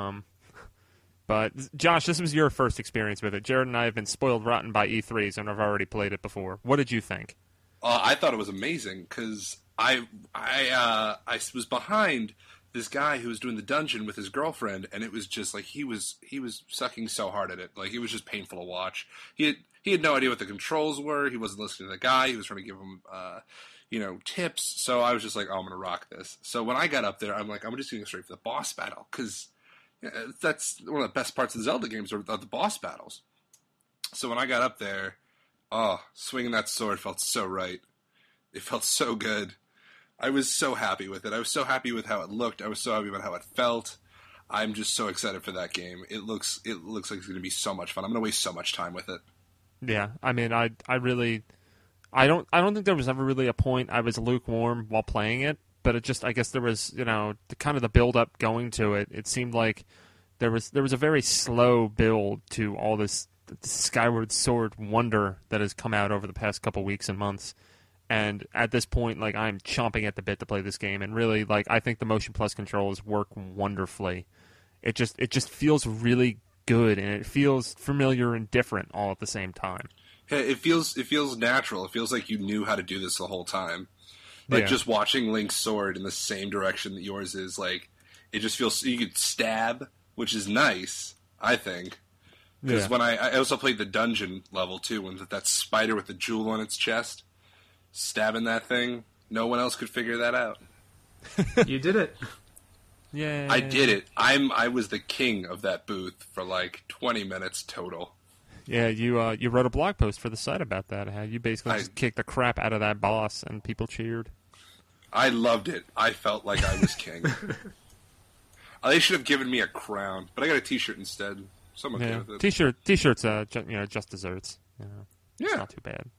But Josh, this was your first experience with it. Jared and I have been spoiled rotten by E3s and I've already played it before. What did you think? I thought it was amazing because I was behind this guy who was doing the dungeon with his girlfriend, and it was just he was sucking so hard at it. It was just painful to watch. He had no idea what the controls were. He wasn't listening to the guy. He was trying to give him tips. So I was just like, oh, I'm gonna rock this. So when I got up there, I'm like, I'm just going straight for the boss battle because that's one of the best parts of the Zelda games are the boss battles. So when I got up there, swinging that sword felt so right. It felt so good. I was so happy with it. I was so happy with how it looked. I was so happy about how it felt. I'm just so excited for that game. It looks like it's going to be so much fun. I'm going to waste so much time with it. Yeah, I mean, I don't think there was ever really a point I was lukewarm while playing it, but it just, I guess there was, the kind of the build up going to it. It seemed like there was a very slow build to all this Skyward Sword wonder that has come out over the past couple weeks and months. And at this point, like, I'm chomping at the bit to play this game. And really, like, I think the Motion Plus controls work wonderfully. It just feels really good, and it feels familiar and different all at the same time. Yeah, it feels natural. It feels like you knew how to do this the whole time. Like, just watching Link's sword in the same direction that yours is, like, it just feels... You could stab, which is nice, I think. Because when I also played the dungeon level, too, when that spider with the jewel on its chest, stabbing that thing, no one else could figure that out. You did it. Yeah, I did it. I was the king of that booth for, like, 20 minutes total. Yeah, you wrote a blog post for the site about that. How you basically just kicked the crap out of that boss, and people cheered. I loved it. I felt like I was king. They should have given me a crown, but I got a T-shirt instead. So I'm okay with it. T-shirts, just desserts. It's not too bad.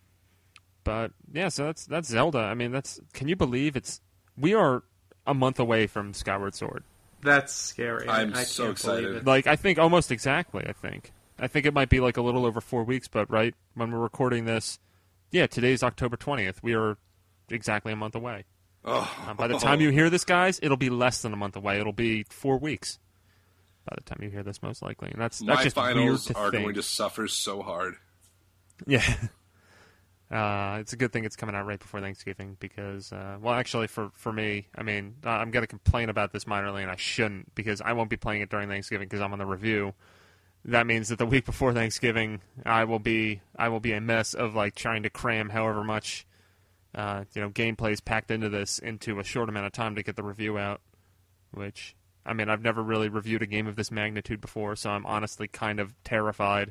But yeah, so that's Zelda. I mean, can you believe we are a month away from Skyward Sword? That's scary. I'm I so can't excited. believe it. Like, I think almost exactly. I think it might be like a little over 4 weeks, but right when we're recording this, today's October 20th. We are exactly a month away. By the time you hear this, guys, it'll be less than a month away. It'll be 4 weeks by the time you hear this, most likely. And that's My just finals weird to are think. going to suffer so hard. Yeah. It's a good thing it's coming out right before Thanksgiving because, actually for me, I mean, I'm going to complain about this minorly, and I shouldn't because I won't be playing it during Thanksgiving because I'm on the review. That means that the week before Thanksgiving, I will be a mess of like trying to cram however much, gameplay is packed into a short amount of time to get the review out. Which, I mean, I've never really reviewed a game of this magnitude before, so I'm honestly kind of terrified.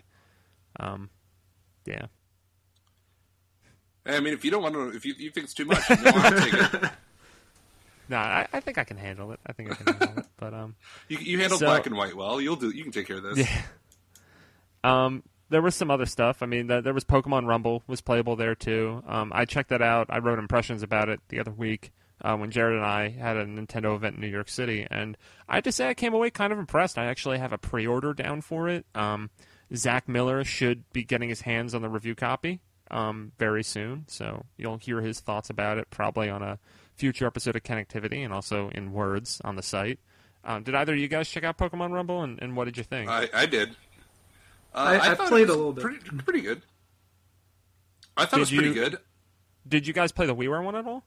Yeah. I mean, if you don't want to, if you think it's too much, you I'll take it. Nah, I think I can handle it. But you handle black and white well. You can take care of this. Yeah. There was some other stuff. I mean, there was Pokemon Rumble was playable there too. I checked that out. I wrote impressions about it the other week when Jared and I had a Nintendo event in New York City, and I have to say I came away kind of impressed. I actually have a pre-order down for it. Zach Miller should be getting his hands on the review copy very soon, so you'll hear his thoughts about it probably on a future episode of Connectivity and also in words on the site. Did either of you guys check out Pokemon Rumble, and what did you think? I did. I played a little bit. Pretty good. I thought it was pretty good. Did you guys play the WiiWare one at all?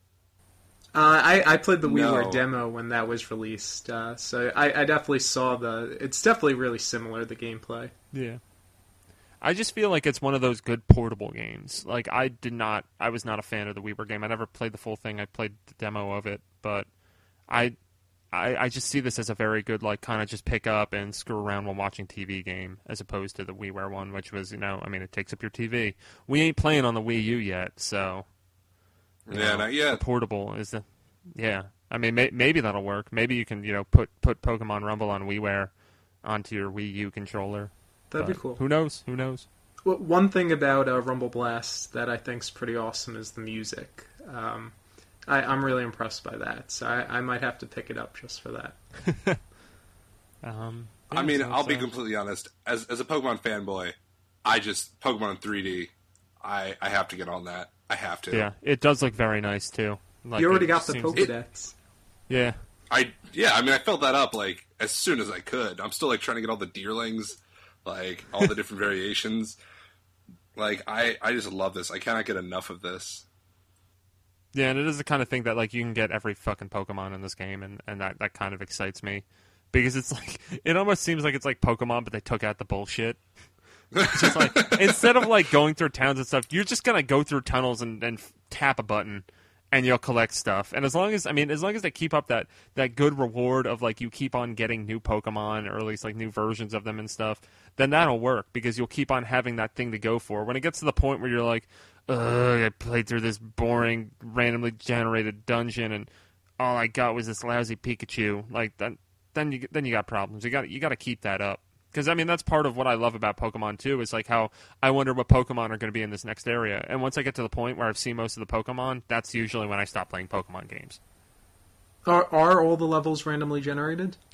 I played the WiiWare demo when that was released, so I definitely saw it's definitely really similar, the gameplay. Yeah. I just feel like it's one of those good portable games. Like, I was not a fan of the WiiWare game. I never played the full thing. I played the demo of it, but I just see this as a very good, like, kind of just pick up and screw around while watching TV game, as opposed to the WiiWare one, which was, it takes up your TV. We ain't playing on the Wii U yet, so... not yet. The portable is the... Yeah. I mean, maybe that'll work. Maybe you can, put Pokemon Rumble on WiiWare onto your Wii U controller. That'd be cool. Who knows? Well, one thing about Rumble Blast that I think's pretty awesome is the music. I'm really impressed by that, so I might have to pick it up just for that. I mean, I'll be completely honest. As a Pokemon fanboy, Pokemon 3D, I have to get on that. I have to. Yeah, it does look very nice too. Like, you already got the Pokedex. Yeah. I filled that up like as soon as I could. I'm still like trying to get all the Deerlings, like all the different variations. Like I just love this. I cannot get enough of this. Yeah, and it is the kind of thing that like you can get every fucking Pokemon in this game, and that kind of excites me because it's like it almost seems like it's like Pokemon, but they took out the bullshit. It's just like instead of like going through towns and stuff, you're just gonna go through tunnels and tap a button. And you'll collect stuff. And as long as they keep up that good reward of like you keep on getting new Pokemon or at least like new versions of them and stuff, then that'll work because you'll keep on having that thing to go for. When it gets to the point where you're like, ugh, I played through this boring, randomly generated dungeon and all I got was this lousy Pikachu, like then you got problems. You got to keep that up. Because, I mean, that's part of what I love about Pokemon, too, is like how I wonder what Pokemon are going to be in this next area. And once I get to the point where I've seen most of the Pokemon, that's usually when I stop playing Pokemon games. Are all the levels randomly generated?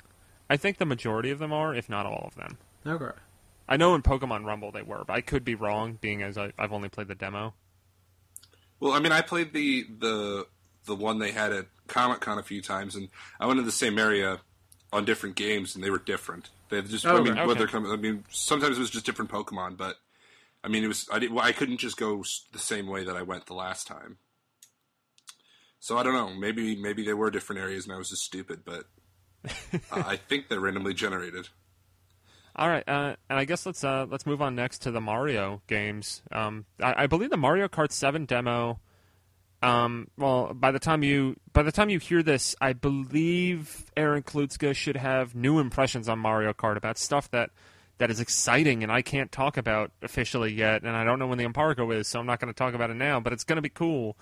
I think the majority of them are, if not all of them. Okay. I know in Pokemon Rumble they were, but I could be wrong, being as I've only played the demo. Well, I mean, I played the one they had at Comic-Con a few times, and I went to the same area on different games, and they were different. They just, sometimes it was just different Pokemon, but I mean, I couldn't just go the same way that I went the last time. So I don't know. Maybe they were different areas, and I was just stupid, but I think they're randomly generated. All right, and I guess let's move on next to the Mario games. I believe the Mario Kart 7 demo. Well, by the time you hear this, I believe Aaron Klutska should have new impressions on Mario Kart about stuff that is exciting and I can't talk about officially yet, and I don't know when the embargo is, so I'm not going to talk about it now. But it's going to be cool.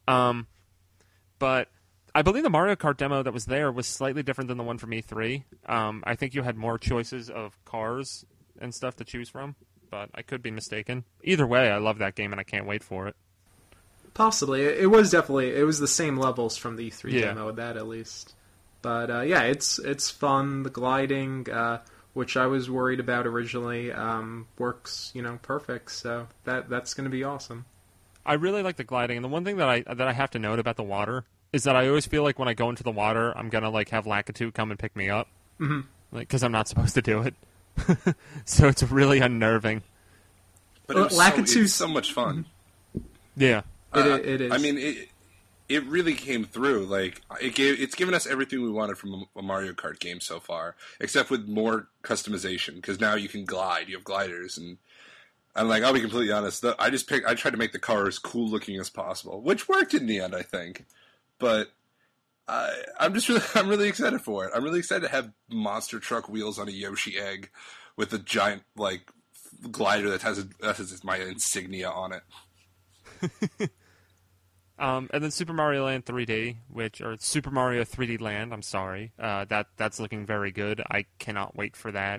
But I believe the Mario Kart demo that was there was slightly different than the one from E3. I think you had more choices of cars and stuff to choose from, but I could be mistaken. Either way, I love that game and I can't wait for it. Possibly. It was the same levels from the E3 demo, that at least. But it's fun. The gliding, which I was worried about originally, works, perfect. So that's going to be awesome. I really like the gliding, and the one thing that I have to note about the water is that I always feel like when I go into the water, I'm gonna have Lakitu come and pick me up, because I'm not supposed to do it. So it's really unnerving. But it's so much fun. Yeah, it is. I mean, it really came through. It's given us everything we wanted from a Mario Kart game so far, except with more customization. Because now you can glide. You have gliders, and I'll be completely honest. I tried to make the car as cool looking as possible, which worked in the end, I think. But I'm really excited for it. I'm really excited to have monster truck wheels on a Yoshi egg with a giant glider that has my insignia on it. And then Super Mario Land 3D, or Super Mario 3D Land. I'm sorry, that's looking very good. I cannot wait for that.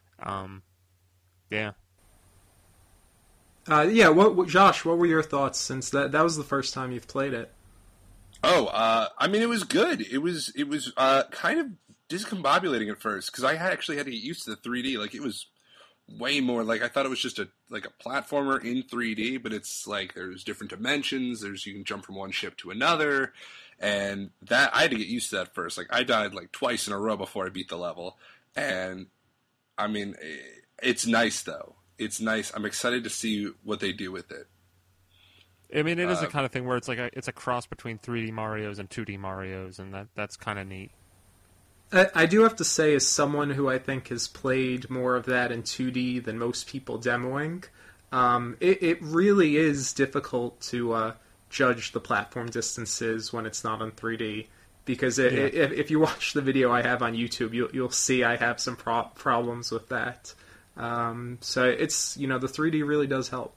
Yeah. Josh, what were your thoughts since that was the first time you've played it? Oh, I mean, it was good. It was kind of discombobulating at first because I actually had to get used to the 3D. It was way more I thought it was just a platformer in 3D, but it's there's different dimensions. You can jump from one ship to another, and that I had to get used to that first. I died twice in a row before I beat the level, and I mean, it's nice though. It's nice. I'm excited to see what they do with it. I mean, it is the kind of thing where it's a cross between 3D Marios and 2D Marios, and that's kind of neat. I do have to say, as someone who I think has played more of that in 2D than most people demoing, it really is difficult to judge the platform distances when it's not on 3D. Because if you watch the video I have on YouTube, you'll see I have some problems with that. So it's the 3D really does help.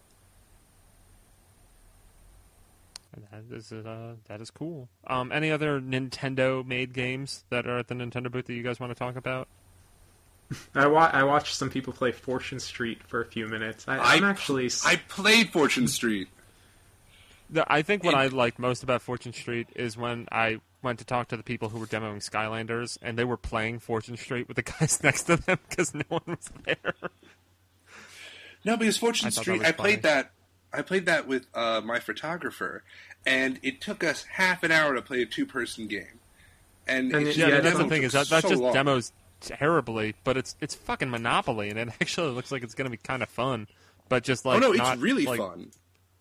That is cool. Any other Nintendo-made games that are at the Nintendo booth that you guys want to talk about? I watched some people play Fortune Street for a few minutes. I played Fortune Street. I think what I liked most about Fortune Street is when I went to talk to the people who were demoing Skylanders, and they were playing Fortune Street with the guys next to them because no one was there. No, because Fortune Street, I played that with my photographer, and it took us half an hour to play a two-person game. And that's the thing is that just long. Demos terribly, but it's fucking Monopoly, and it actually looks like it's going to be kind of fun. But just it's really fun.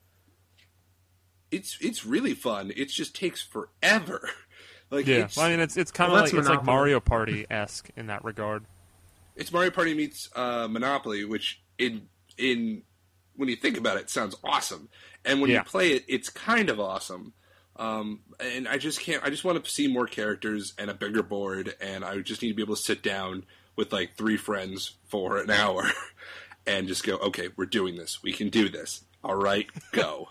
It's really fun. It just takes forever. Well, I mean, it's kind of it's like Mario Party-esque in that regard. It's Mario Party meets Monopoly, which in when you think about it, sounds awesome. And when you play it, it's kind of awesome. And I just want to see more characters and a bigger board, and I just need to be able to sit down with 3 friends for an hour and just go, okay, we're doing this. We can do this. All right, go.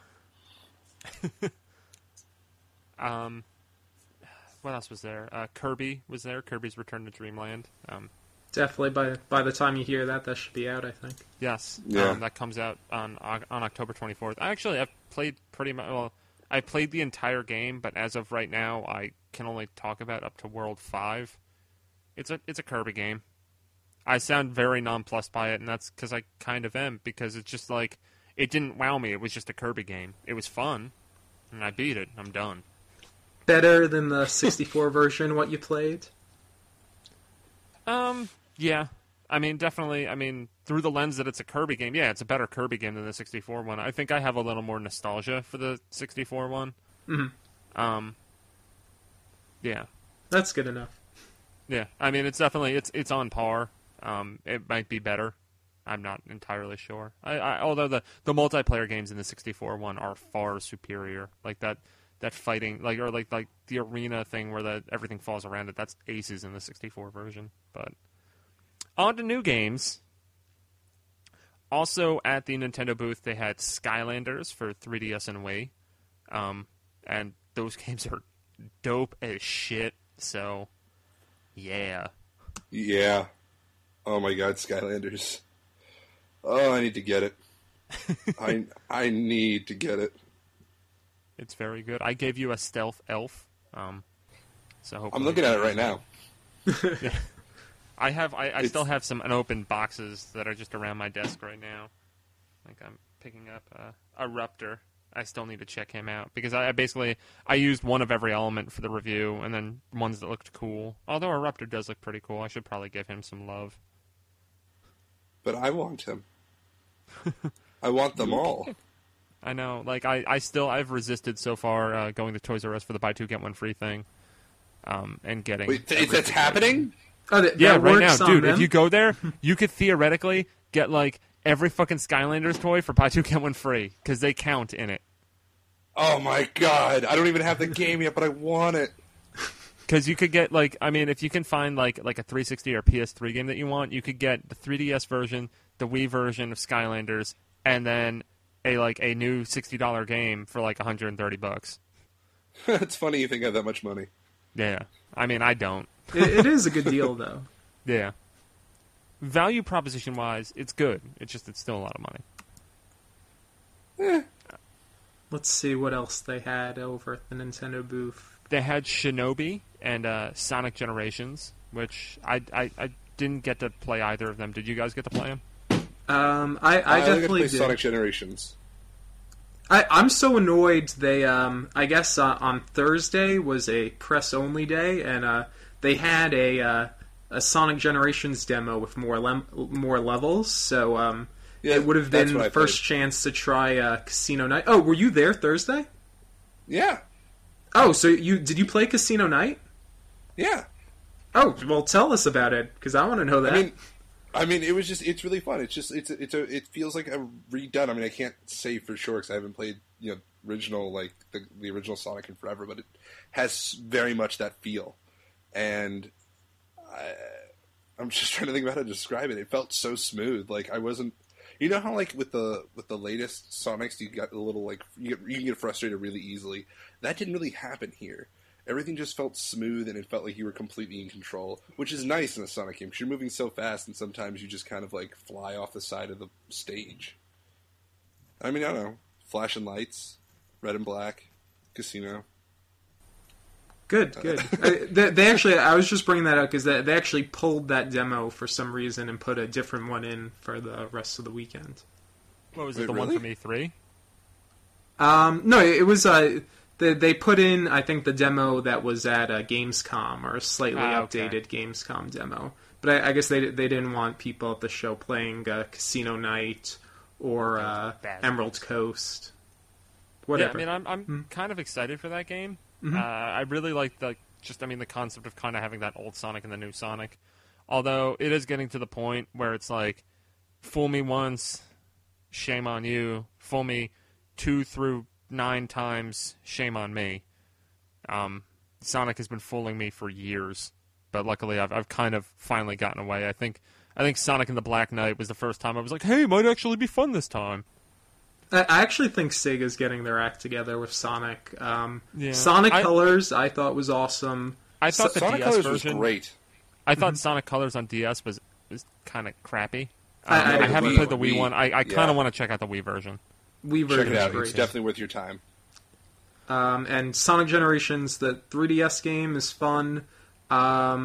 What else was there? Kirby was there. Kirby's Return to Dreamland. Definitely by the time you hear that should be out, I think. Yes. Yeah. That comes out on October 24th. I've played pretty much. Well, I played the entire game, but as of right now, I can only talk about up to World 5 It's a Kirby game. I sound very nonplussed by it, and that's because I kind of am, because it's just like, it didn't wow me. It was just a Kirby game. It was fun, and I beat it. I'm done. Better than the 64 version, what you played? Yeah. I mean, definitely, through the lens that it's a Kirby game, yeah, it's a better Kirby game than the 64 one. I think I have a little more nostalgia for the 64 one. Mm-hmm. Yeah. That's good enough. Yeah, I mean, it's definitely, it's on par. It might be better. I'm not entirely sure. Although the multiplayer games in the 64 one are far superior. Like that fighting, like the arena thing where everything falls around it. That's aces in the 64 version. But on to new games. Also at the Nintendo booth, they had Skylanders for 3DS and Wii, and those games are dope as shit. So, yeah. Yeah. Oh my God, Skylanders. Oh, I need to get it. I need to get it. It's very good. I gave you a stealth elf. So I'm looking at it right now. Yeah. I still have some unopened boxes that are just around my desk right now. Like I'm picking up a Ruptor. I still need to check him out because I used one of every element for the review and then ones that looked cool. Although a Ruptor does look pretty cool, I should probably give him some love. But I want him. I want them all. I know. Like I've resisted so far going to Toys R Us for the buy two get one free thing, and getting. Wait, that's happening? Yeah, right now, dude. If you go there, you could theoretically get like every fucking Skylanders toy for buy two get one free because they count in it. Oh my God! I don't even have the game yet, but I want it. Because you could get if you can find like a 360 or PS3 game that you want, you could get the 3DS version, the Wii version of Skylanders, and then a new $60 game for like $130. It's funny you think I have that much money. Yeah, I don't. It is a good deal though. Yeah. Value proposition wise, it's good. It's still a lot of money. Let's see what else they had over at the Nintendo booth. They had Shinobi and Sonic Generations, which I didn't get to play either of them. Did you guys get to play them? I definitely did. Sonic Generations. I'm so annoyed. They I guess on Thursday was a press only day, and they had a Sonic Generations demo with more levels. So it would have been the first chance to try Casino Night. Oh, were you there Thursday? Yeah. Oh, so did you play Casino Night? Yeah. Oh, well, tell us about it because I want to know that. I mean, it's really fun. It feels like a redone. I mean, I can't say for sure because I haven't played original the original Sonic in forever, but it has very much that feel. And I'm just trying to think about how to describe it. It felt so smooth. Like I wasn't. You know how with the latest Sonics you got a little you can get frustrated really easily. That didn't really happen here. Everything just felt smooth and it felt like you were completely in control, which is nice in a Sonic game because you're moving so fast and sometimes you just kind of fly off the side of the stage. I mean, I don't know. Flashing lights, red and black, casino. Good. They actually, I was just bringing that up because they actually pulled that demo for some reason and put a different one in for the rest of the weekend. What was it? The one from E3? No, it was. They put in, I think, the demo that was at Gamescom or a slightly updated Gamescom demo. But I guess they didn't want people at the show playing Casino Night or Emerald Coast. Whatever. Yeah, I'm kind of excited for that game. Mm-hmm. I really like the concept of kind of having that old Sonic and the new Sonic. Although it is getting to the point where it's like, fool me once, shame on you. Fool me 2 through 9 times, shame on me. Sonic has been fooling me for years, but luckily I've kind of finally gotten away. I think Sonic and the Black Knight was the first time I was like, hey, it might actually be fun this time. I actually think Sega's getting their act together with Sonic. Sonic Colors, I thought was awesome. I thought the Sonic DS Colors version was great. I thought Sonic Colors on DS was kind of crappy. I haven't played the Wii one. I kind of want to check out the Wii version. Wii version Check it out. is great. It's definitely worth your time. And Sonic Generations, the 3DS game, is fun.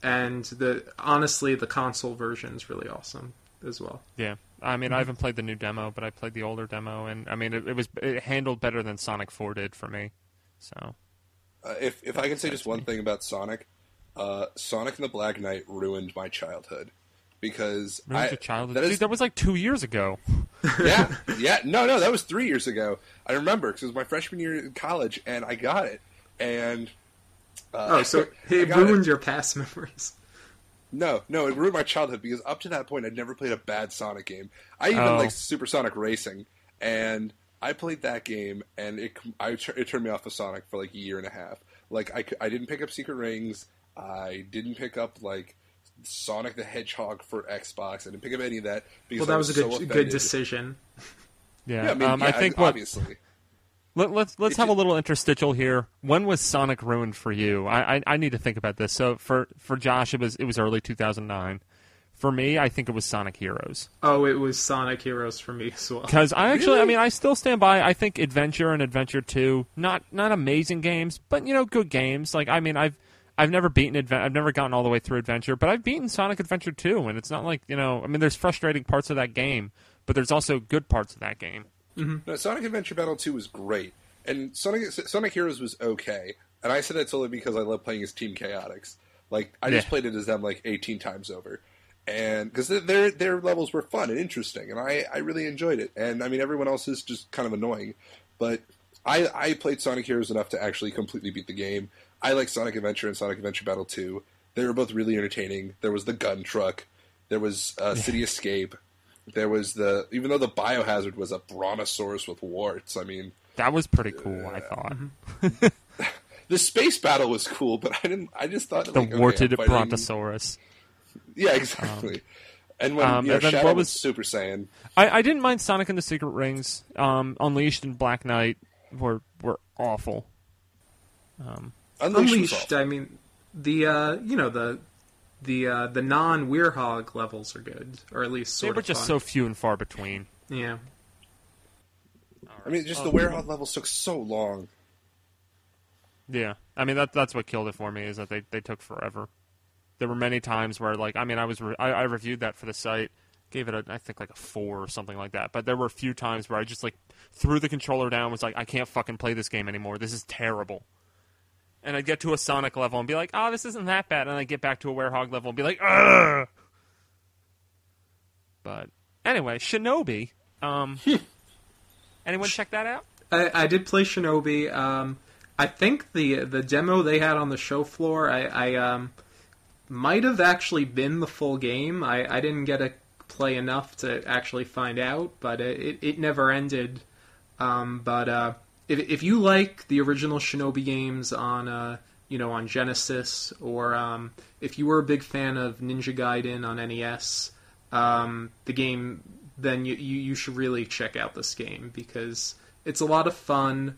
and honestly, the console version is really awesome as well. Yeah. I mean, I haven't played the new demo, but I played the older demo, and I mean, it handled better than Sonic 4 did for me. So, if I can say just one thing about Sonic, Sonic and the Black Knight ruined my childhood because Dude, that was like 2 years ago. yeah, no, that was 3 years ago. I remember because it was my freshman year in college, and I got it, and so it ruined your past memories. No, it ruined my childhood because up to that point, I'd never played a bad Sonic game. I even liked Super Sonic Racing, and I played that game, and it turned me off of Sonic for like a year and a half. Like, I didn't pick up Secret Rings, I didn't pick up, like, Sonic the Hedgehog for Xbox, I didn't pick up any of that. Because that was a good decision. Yeah, I think obviously. Let's have a little interstitial here. When was Sonic ruined for you? I need to think about this. So for Josh, it was early 2009. For me, I think it was Sonic Heroes. Oh, it was Sonic Heroes for me as well. Because I still stand by. I think Adventure and Adventure 2, not amazing games, but good games. Like, I mean, I've never beaten I've never gotten all the way through Adventure, but I've beaten Sonic Adventure 2, and it's not like I mean, there's frustrating parts of that game, but there's also good parts of that game. Mm-hmm. No, Sonic Adventure Battle 2 was great, and Sonic Heroes was okay. And I said that's only because I love playing as Team Chaotix. Like, I just played it as them like 18 times over, and because their levels were fun and interesting, and I really enjoyed it. And I mean, everyone else is just kind of annoying, but I played Sonic Heroes enough to actually completely beat the game. I like Sonic Adventure and Sonic Adventure Battle 2. They were both really entertaining. There was the gun truck. There was City Escape. There was even though the Biohazard was a brontosaurus with warts, I mean... That was pretty cool, I thought. The space battle was cool, but I just thought... The warted brontosaurus. Yeah, exactly. And when Shadow was Super Saiyan... I didn't mind Sonic and the Secret Rings. Unleashed and Black Knight were awful. Unleashed, I mean, the non-Weirhog levels are good, or at least sort of They were just fun. so few and far between. Yeah. I mean, just the Weirhog levels took so long. Yeah, I mean that's what killed it for me is that they took forever. There were many times where I reviewed that for the site, gave it I think like a 4 or something like that. But there were a few times where I just like threw the controller down, was like, I can't fucking play this game anymore. This is terrible. And I'd get to a Sonic level and be like, oh, this isn't that bad. And I'd get back to a Werehog level and be like, ugh! But anyway, Shinobi. Anyone check that out? I did play Shinobi. I think the demo they had on the show floor, I might have actually been the full game. I didn't get to play enough to actually find out, but it never ended. If you like the original Shinobi games on Genesis, or if you were a big fan of Ninja Gaiden on NES, the game, then you should really check out this game because it's a lot of fun.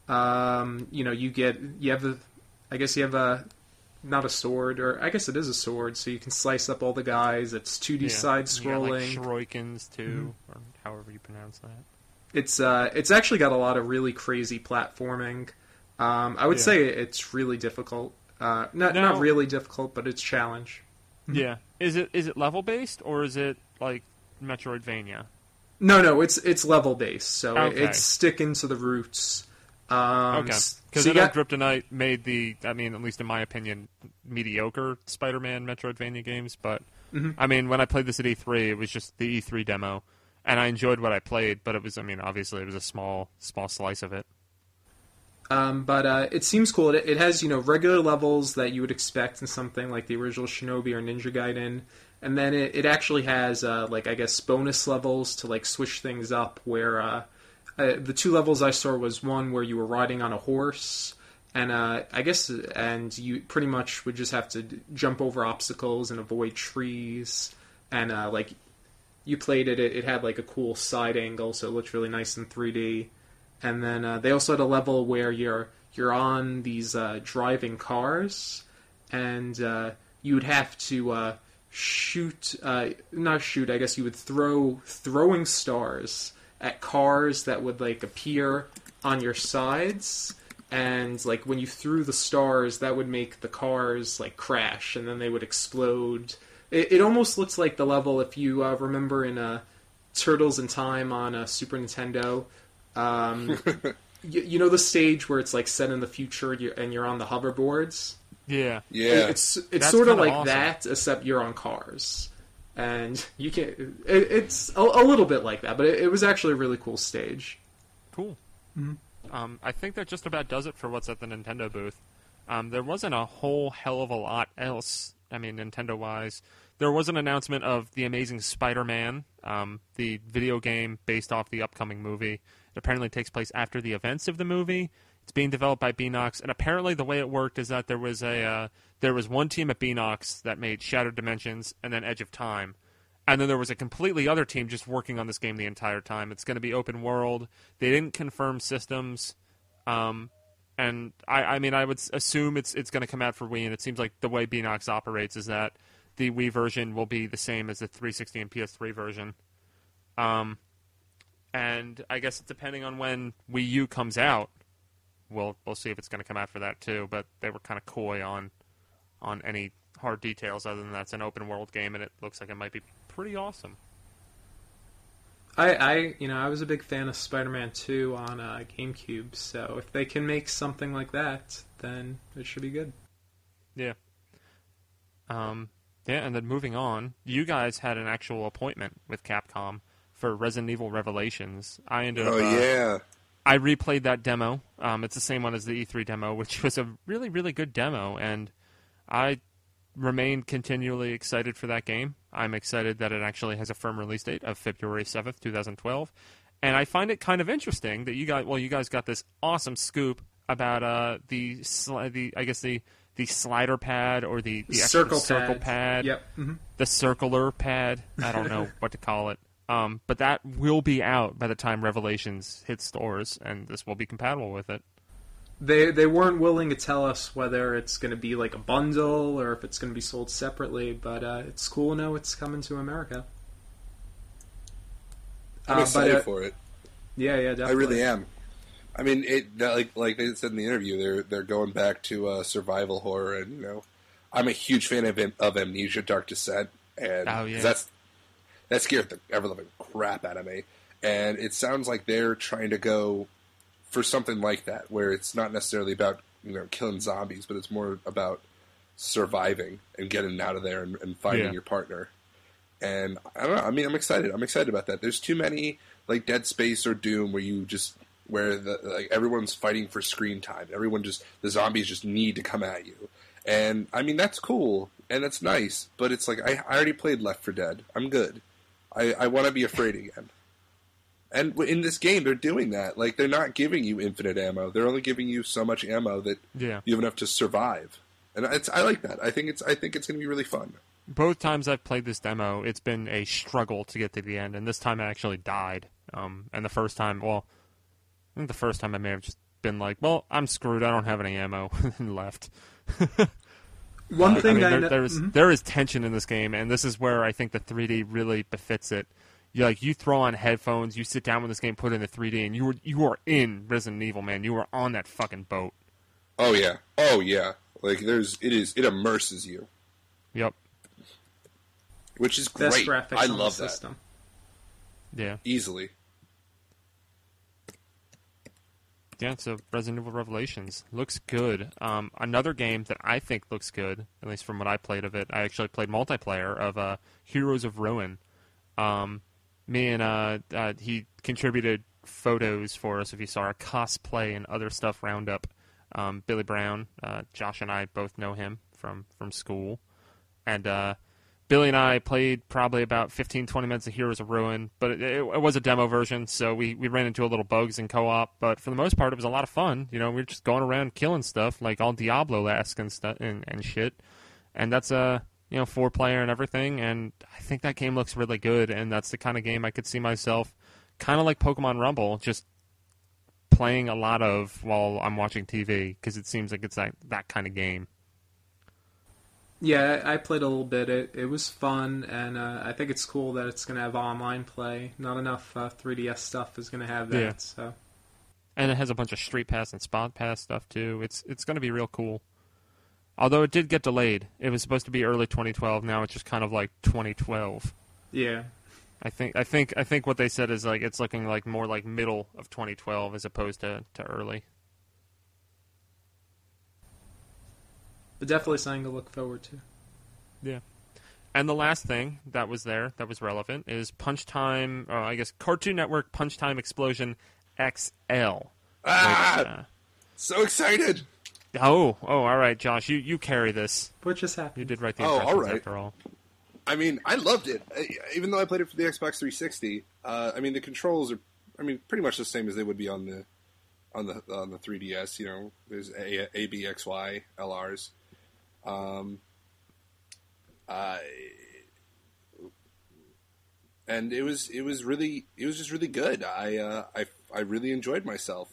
You have not a sword, or I guess it is a sword, so you can slice up all the guys. It's 2D side scrolling. You got, like, Shurikens too, or however you pronounce that. It's actually got a lot of really crazy platforming. I would say it's really difficult. Not really difficult, but it's challenge. Yeah. Is it level based or is it like Metroidvania? No, it's level based. So it's sticking to the roots. Okay. Because Kryptonite made at least in my opinion, mediocre Spider-Man Metroidvania games. But I mean, when I played this at E3, it was just the E3 demo. And I enjoyed what I played, but it was, obviously it was a small slice of it. But it seems cool. It has, regular levels that you would expect in something like the original Shinobi or Ninja Gaiden. And then it actually has, bonus levels to, switch things up where the 2 levels I saw was one where you were riding on a horse. And and you pretty much would just have to jump over obstacles and avoid trees. And, you played it, it had a cool side angle, so it looked really nice in 3D. And then they also had a level where you're on these driving cars, and you would have to you would throw throwing stars at cars that would appear on your sides, and like when you threw the stars, that would make the cars like crash, and then they would explode. It almost looks like the level, if you remember in Turtles in Time on Super Nintendo. You know the stage where it's like set in the future and you're on the hoverboards? Yeah. It's sort of like awesome. That, except you're on cars. And you can it's a little bit like that, but it was actually a really cool stage. Cool. Mm-hmm. I think that just about does it for what's at the Nintendo booth. There wasn't a whole hell of a lot else, I mean, Nintendo-wise. There was an announcement of The Amazing Spider-Man, the video game based off the upcoming movie. It apparently takes place after the events of the movie. It's being developed by Beenox, and apparently the way it worked is that there was one team at Beenox that made Shattered Dimensions and then Edge of Time, and then there was a completely other team just working on this game the entire time. It's going to be open world. They didn't confirm systems, and I mean I would assume it's going to come out for Wii, and it seems like the way Beenox operates is that the Wii version will be the same as the 360 and PS3 version. And I guess depending on when Wii U comes out, we'll see if it's going to come out for that too. But they were kind of coy on any hard details other than that's an open world game, and it looks like it might be pretty awesome. I was a big fan of Spider-Man 2 on GameCube, so if they can make something like that, then it should be good. Yeah. Yeah, and then moving on, you guys had an actual appointment with Capcom for Resident Evil Revelations. I ended up... yeah. I replayed that demo. It's the same one as the E3 demo, which was a really, really good demo, and I remain continually excited for that game. I'm excited that it actually has a firm release date of February 7th, 2012, and I find it kind of interesting that you guys got this awesome scoop about the slider pad or the circle pad. Yep. Mm-hmm. The circular pad. I don't know what to call it. But that will be out by the time Revelations hits stores, and this will be compatible with it. They weren't willing to tell us whether it's going to be like a bundle or if it's going to be sold separately, but it's cool to know it's coming to America. I'm excited for it. Yeah, definitely. I really am. I mean, like they said in the interview, they're going back to survival horror, and I'm a huge fan of Amnesia: Dark Descent, and that scared the ever-loving crap out of me. And it sounds like they're trying to go for something like that, where it's not necessarily about killing zombies, but it's more about surviving and getting out of there and finding your partner. And I don't know. I mean, I'm excited. I'm excited about that. There's too many like Dead Space or Doom where everyone's fighting for screen time. The zombies just need to come at you. And I mean, that's cool and that's nice, but it's like I already played Left 4 Dead. I'm good. I want to be afraid again. And in this game, they're doing that. Like, they're not giving you infinite ammo. They're only giving you so much ammo that you have enough to survive. And I like that. I think it's going to be really fun. Both times I've played this demo, it's been a struggle to get to the end, and this time I actually died. And the first time, I think the first time I may have just been like, well, I'm screwed. I don't have any ammo, and left. One thing there is tension in this game, and this is where I think the 3D really befits it. You throw on headphones, you sit down with this game, put it in the 3D, and you are in Resident Evil, man. You are on that fucking boat. Oh yeah. Like it immerses you. Yep. Which is best great. Graphics I on love the system. That. Yeah. Easily. Yeah, so Resident Evil Revelations looks good. Another game that I think looks good, at least from what I played of it, I actually played multiplayer of Heroes of Ruin. Me and he contributed photos for us if you saw our cosplay and other stuff roundup. Billy Brown, Josh and I both know him from school. And Billy and I played probably about 15-20 minutes of Heroes of Ruin, but it was a demo version, so we ran into a little bugs in co-op, but for the most part it was a lot of fun. We were just going around killing stuff, like all Diablo-esque and stuff and shit. And that's 4-player and everything, and I think that game looks really good, and that's the kind of game I could see myself, kind of like Pokemon Rumble, just playing a lot of while I'm watching TV, because it seems like it's that kind of game. Yeah, I played a little bit. It was fun, and I think it's cool that it's going to have online play. Not enough 3DS stuff is going to have that. Yeah. So And it has a bunch of Street Pass and Spot Pass stuff too. It's going to be real cool. Although it did get delayed. It was supposed to be early 2012. Now it's just kind of like 2012. Yeah. I think what they said is like it's looking like more like middle of 2012 as opposed to early. But definitely something to look forward to. Yeah. And the last thing that was there that was relevant is Punch Time, I guess Cartoon Network Punch Time Explosion XL. So excited! Oh, all right, Josh, you carry this. What just happened? You did write the Oh, impressions all right. after all. I mean, I loved it. Even though I played it for the Xbox 360, I mean, the controls are, pretty much the same as they would be on the 3DS. You know, there's A, B, X, Y, LRs. And it was just really good. I really enjoyed myself.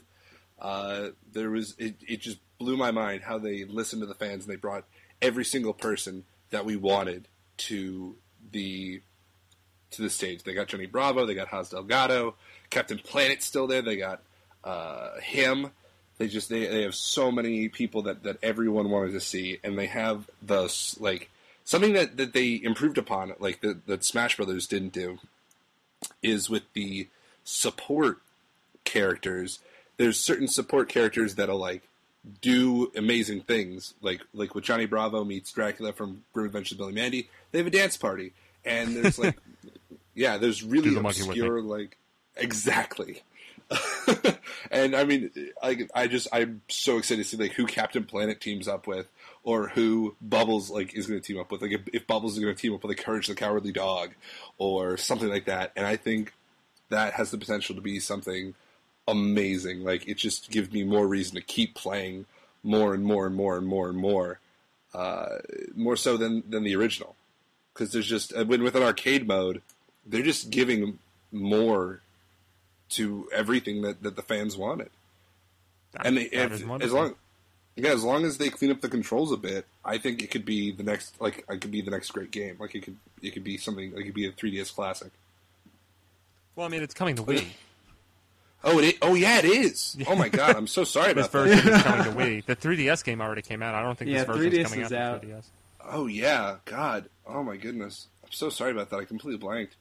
It just blew my mind how they listened to the fans and they brought every single person that we wanted to the stage. They got Johnny Bravo, they got Haas Delgado, Captain Planet's still there, they got him. They have so many people that everyone wanted to see, and they have something that they improved upon, like that Smash Brothers didn't do, is with the support characters. There's certain support characters that'll like do amazing things, like with Johnny Bravo meets Dracula from Grim Adventures of Billy Mandy. They have a dance party, and there's like, yeah, there's really obscure like exactly. And I mean, I'm so excited to see like who Captain Planet teams up with, or who Bubbles like is going to team up with. Like if Bubbles is going to team up with like Courage the Cowardly Dog, or something like that. And I think that has the potential to be something amazing. Like it just gives me more reason to keep playing more and more and more and more and more, more so than the original. Because there's just with an arcade mode, they're just giving more to everything that the fans wanted. And as long as they clean up the controls a bit, I think it could be the next great game. Like it could be something. It could be a 3DS classic. Well, I mean, it's coming to Wii. Oh yeah, it is. Oh my god, I'm so sorry about that. This version is coming to Wii. The 3DS game already came out. I don't think this version is coming out for 3DS. Oh yeah, God. Oh my goodness. I'm so sorry about that. I completely blanked.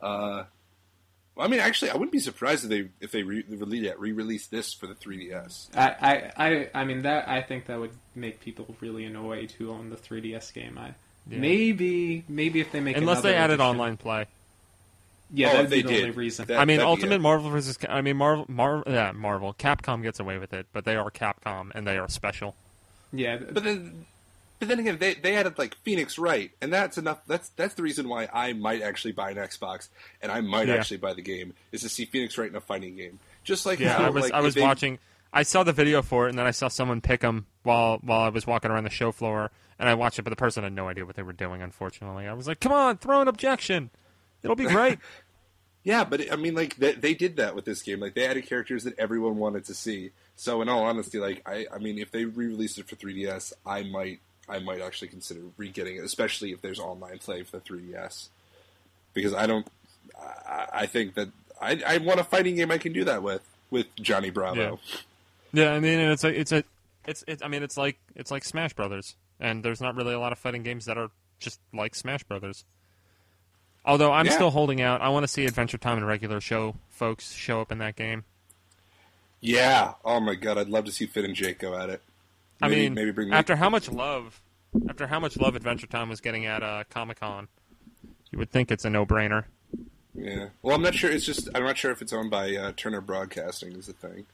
I mean, actually, I wouldn't be surprised if they re-release this for the 3DS. I think that would make people really annoyed who own the 3DS game. Maybe if they make unless they added edition. online play. Yeah, that'd be the only reason. Ultimate Marvel versus Marvel. Capcom gets away with it, but they are Capcom and they are special. Yeah, but then again, they added like Phoenix Wright, and that's enough. That's the reason why I might actually buy an Xbox, and I might actually buy the game, is to see Phoenix Wright in a fighting game. Just like I was watching. I saw the video for it, and then I saw someone pick them while I was walking around the show floor, and I watched it, but the person had no idea what they were doing. Unfortunately, I was like, "Come on, throw an objection. It'll be great." Yeah, but I mean, like they did that with this game. Like they added characters that everyone wanted to see. So, in all honesty, like I mean, if they re-released it for 3DS, I might actually consider re-getting it, especially if there's online play for the 3DS. Because I think that I want a fighting game I can do that with Johnny Bravo. Yeah, I mean, it's like Smash Brothers, and there's not really a lot of fighting games that are just like Smash Brothers. Although I'm still holding out. I want to see Adventure Time and regular show folks show up in that game. Yeah. Oh my god, I'd love to see Finn and Jake go at it. Maybe bring after how much love Adventure Time was getting at Comic-Con, you would think it's a no-brainer. Yeah. Well, I'm not sure. I'm not sure if it's owned by Turner Broadcasting is the thing.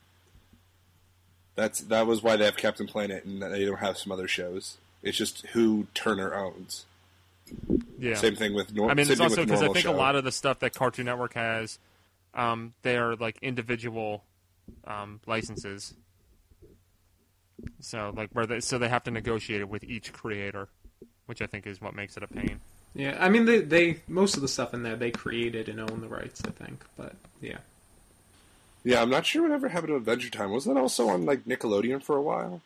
That was why they have Captain Planet and they don't have some other shows. It's just who Turner owns. Yeah. Same thing with I mean, it's also because I think a lot of the stuff that Cartoon Network has, they are like individual licenses. So like they have to negotiate it with each creator, which I think is what makes it a pain. Yeah, I mean they most of the stuff in there they created and own the rights, I think. But yeah. Yeah, I'm not sure whatever happened to Adventure Time. Was that also on like Nickelodeon for a while?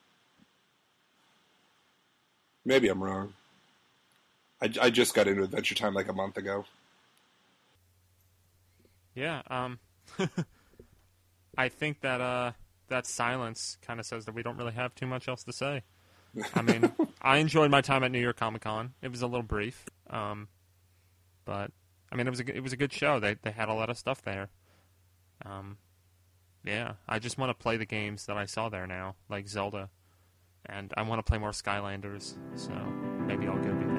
Maybe I'm wrong. I just got into Adventure Time like a month ago. Yeah, I think that that silence kind of says that we don't really have too much else to say. I mean, I enjoyed my time at New York Comic Con. It was a little brief, but I mean, it was a good show. They had a lot of stuff there. Yeah, I just want to play the games that I saw there now, like Zelda, and I want to play more Skylanders. So maybe I'll go do